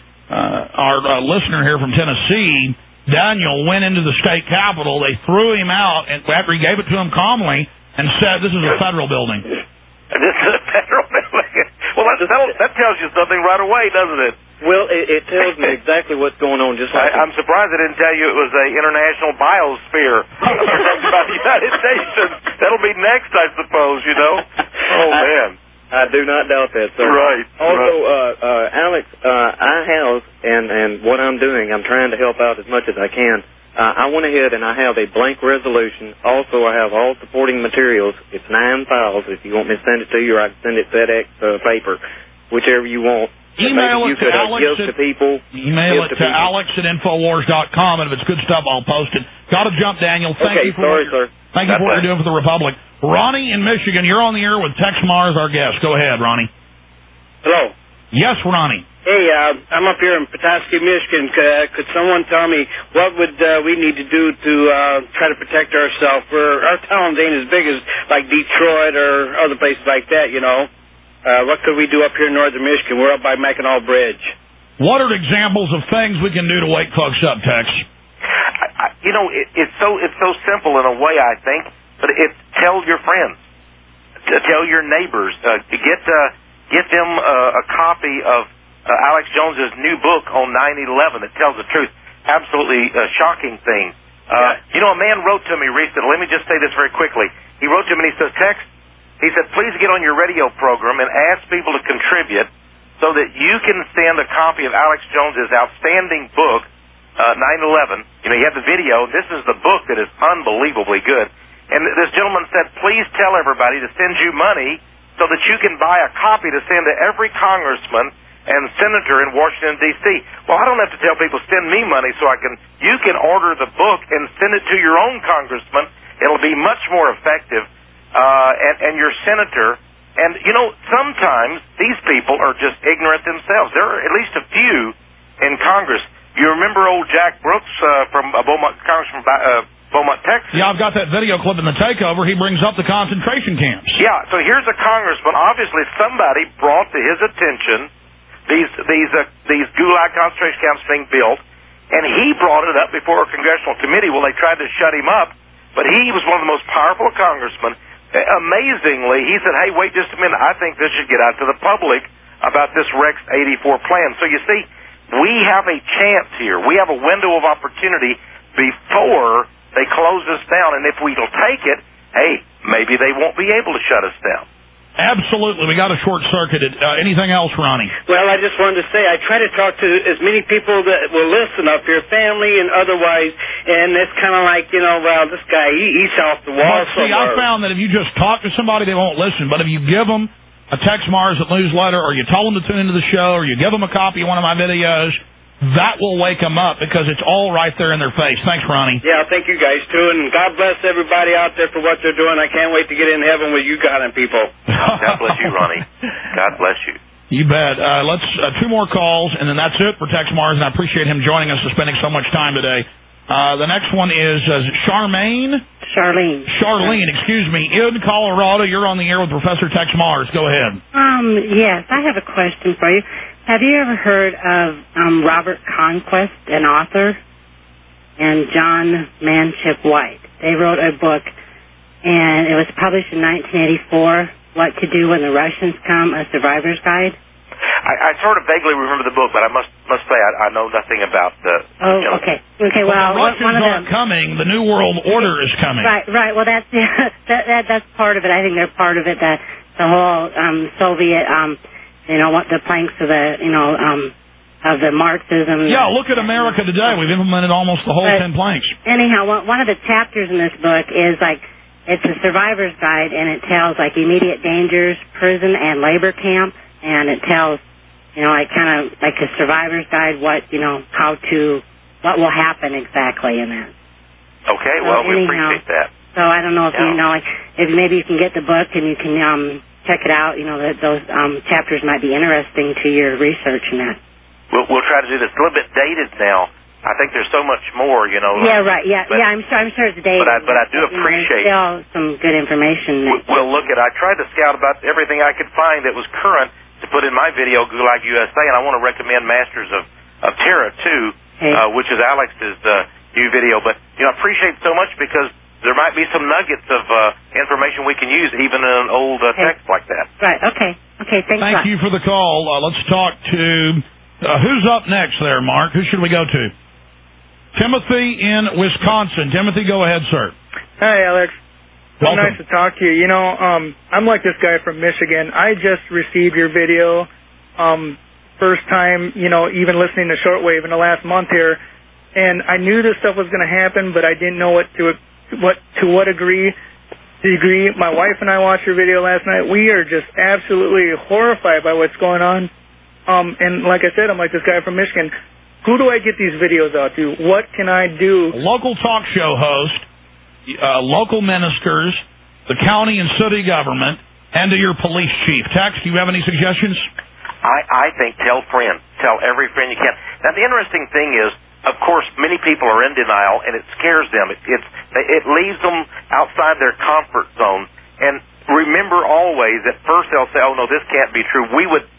our listener here from Tennessee, Daniel, went into the state capitol. They threw him out, and after he gave it to him calmly, and said, this is a federal building. This is a federal building. Well, that tells you something right away, doesn't it? Well, it tells me exactly what's going on. Just like I'm surprised I didn't tell you it was a international biosphere. We're talking about the United Nations. That'll be next, I suppose, you know. Oh, man. I do not doubt that, sir. Right. Also, Alex, I have, and what I'm doing, I'm trying to help out as much as I can. I went ahead and I have a blank resolution. Also, I have all supporting materials. It's 9 files. If you want me to send it to you, or I can send it FedEx paper, whichever you want. Email it to Alex at Alex@Infowars.com, and if it's good stuff, I'll post it. Got to jump, Daniel. Thank you for what you're doing for the Republic. Ronnie in Michigan, you're on the air with Tex Mars, our guest. Go ahead, Ronnie. Hello. Yes, Ronnie. Hey, I'm up here in Petoskey, Michigan. Could someone tell me what would we need to do to try to protect ourselves? Our towns ain't as big as like Detroit or other places like that, you know. What could we do up here in northern Michigan? We're up by Mackinac Bridge. What are examples of things we can do to wake folks up, Tex? It's so simple in a way, I think, but tell your friends, tell your neighbors, get them a copy of Alex Jones's new book on 9/11 that tells the truth. Absolutely shocking thing. A man wrote to me recently. Let me just say this very quickly. He wrote to me and he says, Tex, he said, please get on your radio program and ask people to contribute so that you can send a copy of Alex Jones's outstanding book, 9/11. You have the video. This is the book that is unbelievably good. And this gentleman said, please tell everybody to send you money so that you can buy a copy to send to every congressman and senator in Washington, D.C. Well, I don't have to tell people, send me money so you can order the book and send it to your own congressman. It'll be much more effective. And your senator. And, sometimes these people are just ignorant themselves. There are at least a few in Congress. You remember old Jack Brooks from Congressman Beaumont, Texas? Yeah, I've got that video clip in the takeover. He brings up the concentration camps. Yeah, so here's a congressman. Obviously, somebody brought to his attention these Gulag concentration camps being built, and he brought it up before a congressional committee. Well, they tried to shut him up. but he was one of the most powerful congressmen. Amazingly, he said, hey, wait just a minute, I think this should get out to the public about this Rex 84 plan. So you see, we have a chance here. We have a window of opportunity before they close us down, and if we will take it, hey, maybe they won't be able to shut us down. Absolutely. We got a short-circuited. Anything else, Ronnie? Well, I just wanted to say I try to talk to as many people that will listen up here, family and otherwise, and it's kind of like, well, this guy, he's off the wall somewhere. See, I found that if you just talk to somebody, they won't listen. But if you give them a Tex Mars newsletter, or you tell them to tune into the show, or you give them a copy of one of my videos, that will wake them up because it's all right there in their face. Thanks, Ronnie. Yeah, thank you guys, too, and God bless everybody out there for what they're doing. I can't wait to get in heaven with you God and people. God bless you, Ronnie. God bless you. You bet. Let's two more calls, and then that's it for Tex Mars, and I appreciate him joining us and spending so much time today. The next one is Charlene, excuse me, in Colorado. You're on the air with Professor Tex Mars. Go ahead. Yes, I have a question for you. Have you ever heard of Robert Conquest, an author, and John Manship White? They wrote a book, and it was published in 1984, What to Do When the Russians Come, A Survivor's Guide. I sort of vaguely remember the book, but I must say I know nothing about the... Okay. Okay, well... The Russians aren't coming. The New World Order is coming. Right. Well, that's that's part of it. I think they're part of it, the whole Soviet... what the planks of the, of the Marxism. Yeah, look at America today. We've implemented almost the whole 10 planks. Anyhow, one of the chapters in this book is it's a survivor's guide, and it tells immediate dangers, prison and labor camp, and it tells, kind of like a survivor's guide, what will happen exactly in that. Okay, well, we appreciate that. So I don't know if if maybe you can get the book and you can check it out. Those chapters might be interesting to your research and that. We'll try to do this. It's a little bit dated now. I think there's so much more, Yeah, right. Yeah, I'm sure it's dated. But I do appreciate still some good information. We'll look at. I tried to scout about everything I could find that was current to put in my video, Gulag USA, and I want to recommend Masters of Terror too, which is Alex's new video. But I appreciate it so much because there might be some nuggets of information we can use even in an old text like that. Right, okay. Thanks a lot. Thank you for the call. Let's talk to... who's up next there, Mark? Who should we go to? Timothy in Wisconsin. Timothy, go ahead, sir. Hi, Alex. So Welcome. Nice to talk to you. I'm like this guy from Michigan. I just received your video first time, even listening to Shortwave in the last month here, and I knew this stuff was going to happen, but I didn't know to what degree. My wife and I watched your video last night. We are just absolutely horrified by what's going on. And like I said, I'm like this guy from Michigan. Who do I get these videos out to? What can I do? Local talk show host, local ministers, the county and city government, and to your police chief. Tex, do you have any suggestions? I think tell friends. Tell every friend you can. Now, the interesting thing is, of course, many people are in denial, and it scares them. It leaves them outside their comfort zone. And remember always, at first they'll say, oh, no, this can't be true. We would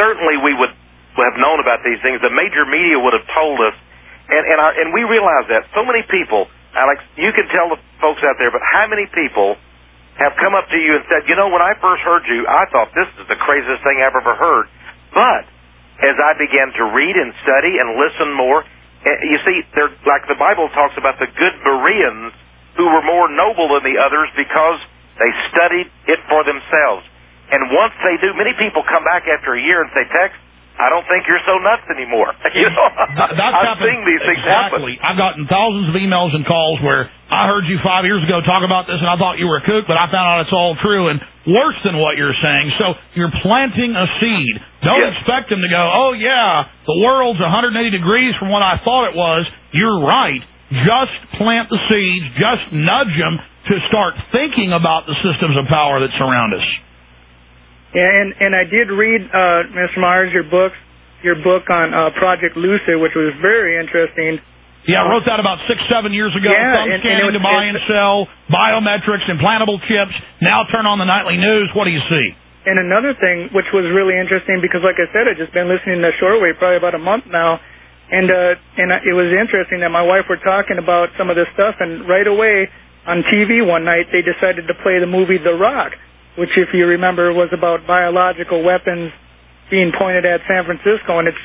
have known about these things. The major media would have told us. And we realize that. So many people, Alex, you can tell the folks out there, but how many people have come up to you and said, when I first heard you, I thought this is the craziest thing I've ever heard. But as I began to read and study and listen more, you see, they're like the Bible talks about the good Bereans who were more noble than the others because they studied it for themselves. And once they do, many people come back after a year and say, Tex, I don't think you're so nuts anymore. I've seen these things happen. I've gotten thousands of emails and calls where I heard you 5 years ago talk about this and I thought you were a kook, but I found out it's all true and worse than what you're saying. So you're planting a seed. Don't expect them to go, oh, yeah, the world's 180 degrees from what I thought it was. You're right. Just plant the seeds. Just nudge them to start thinking about the systems of power that surround us. Yeah, and I did read, Mr. Mars, your book on Project Lucid, which was very interesting. Yeah, I wrote that about 6-7 years ago. Yeah, Thumb scanning to buy and sell, biometrics, implantable chips. Now turn on the nightly news. What do you see? And another thing, which was really interesting, because like I said, I've just been listening to Shortwave probably about a month now, and it was interesting that my wife were talking about some of this stuff, and right away on TV one night, they decided to play the movie The Rock, which, if you remember, was about biological weapons being pointed at San Francisco. And it's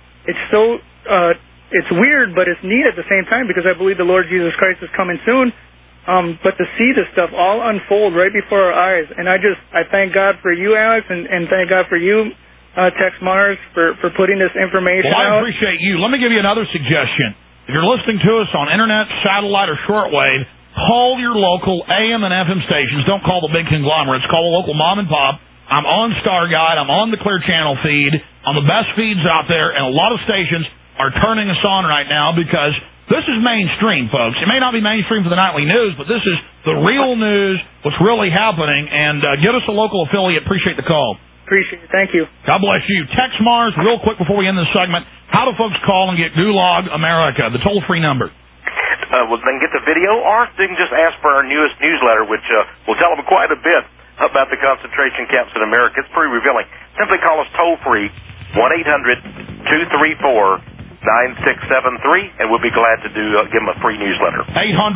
weird, but it's neat at the same time, because I believe the Lord Jesus Christ is coming soon. But to see this stuff all unfold right before our eyes, and I thank God for you, Alex, and thank God for you, Tex Mars, for putting this information out. Well, I appreciate you. Let me give you another suggestion. If you're listening to us on internet, satellite, or shortwave, call your local AM and FM stations. Don't call the big conglomerates. Call the local mom and pop. I'm on Star Guide. I'm on the Clear Channel feed, on the best feeds out there, and a lot of stations are turning us on right now because this is mainstream, folks. It may not be mainstream for the nightly news, but this is the real news, what's really happening, and get us a local affiliate. Appreciate the call. Appreciate it. Thank you. God bless you. Tex Mars, real quick before we end this segment, how do folks call and get Gulag America, the toll-free number? Well, they can get the video, or they can just ask for our newest newsletter, which will tell them quite a bit about the concentration camps in America. It's pretty revealing. Simply call us toll-free, 1-800-234-9673, and we'll be glad to give them a free newsletter.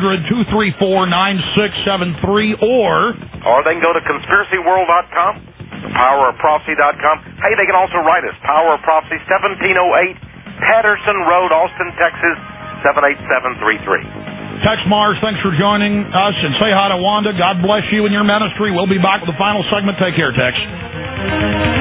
800-234-9673, or they can go to conspiracyworld.com, powerofprophecy.com. Hey, they can also write us, Power of Prophecy, 1708 Patterson Road, Austin, Texas, 78733. Tex Mars, thanks for joining us, and say hi to Wanda. God bless you and your ministry. We'll be back with the final segment. Take care, Tex.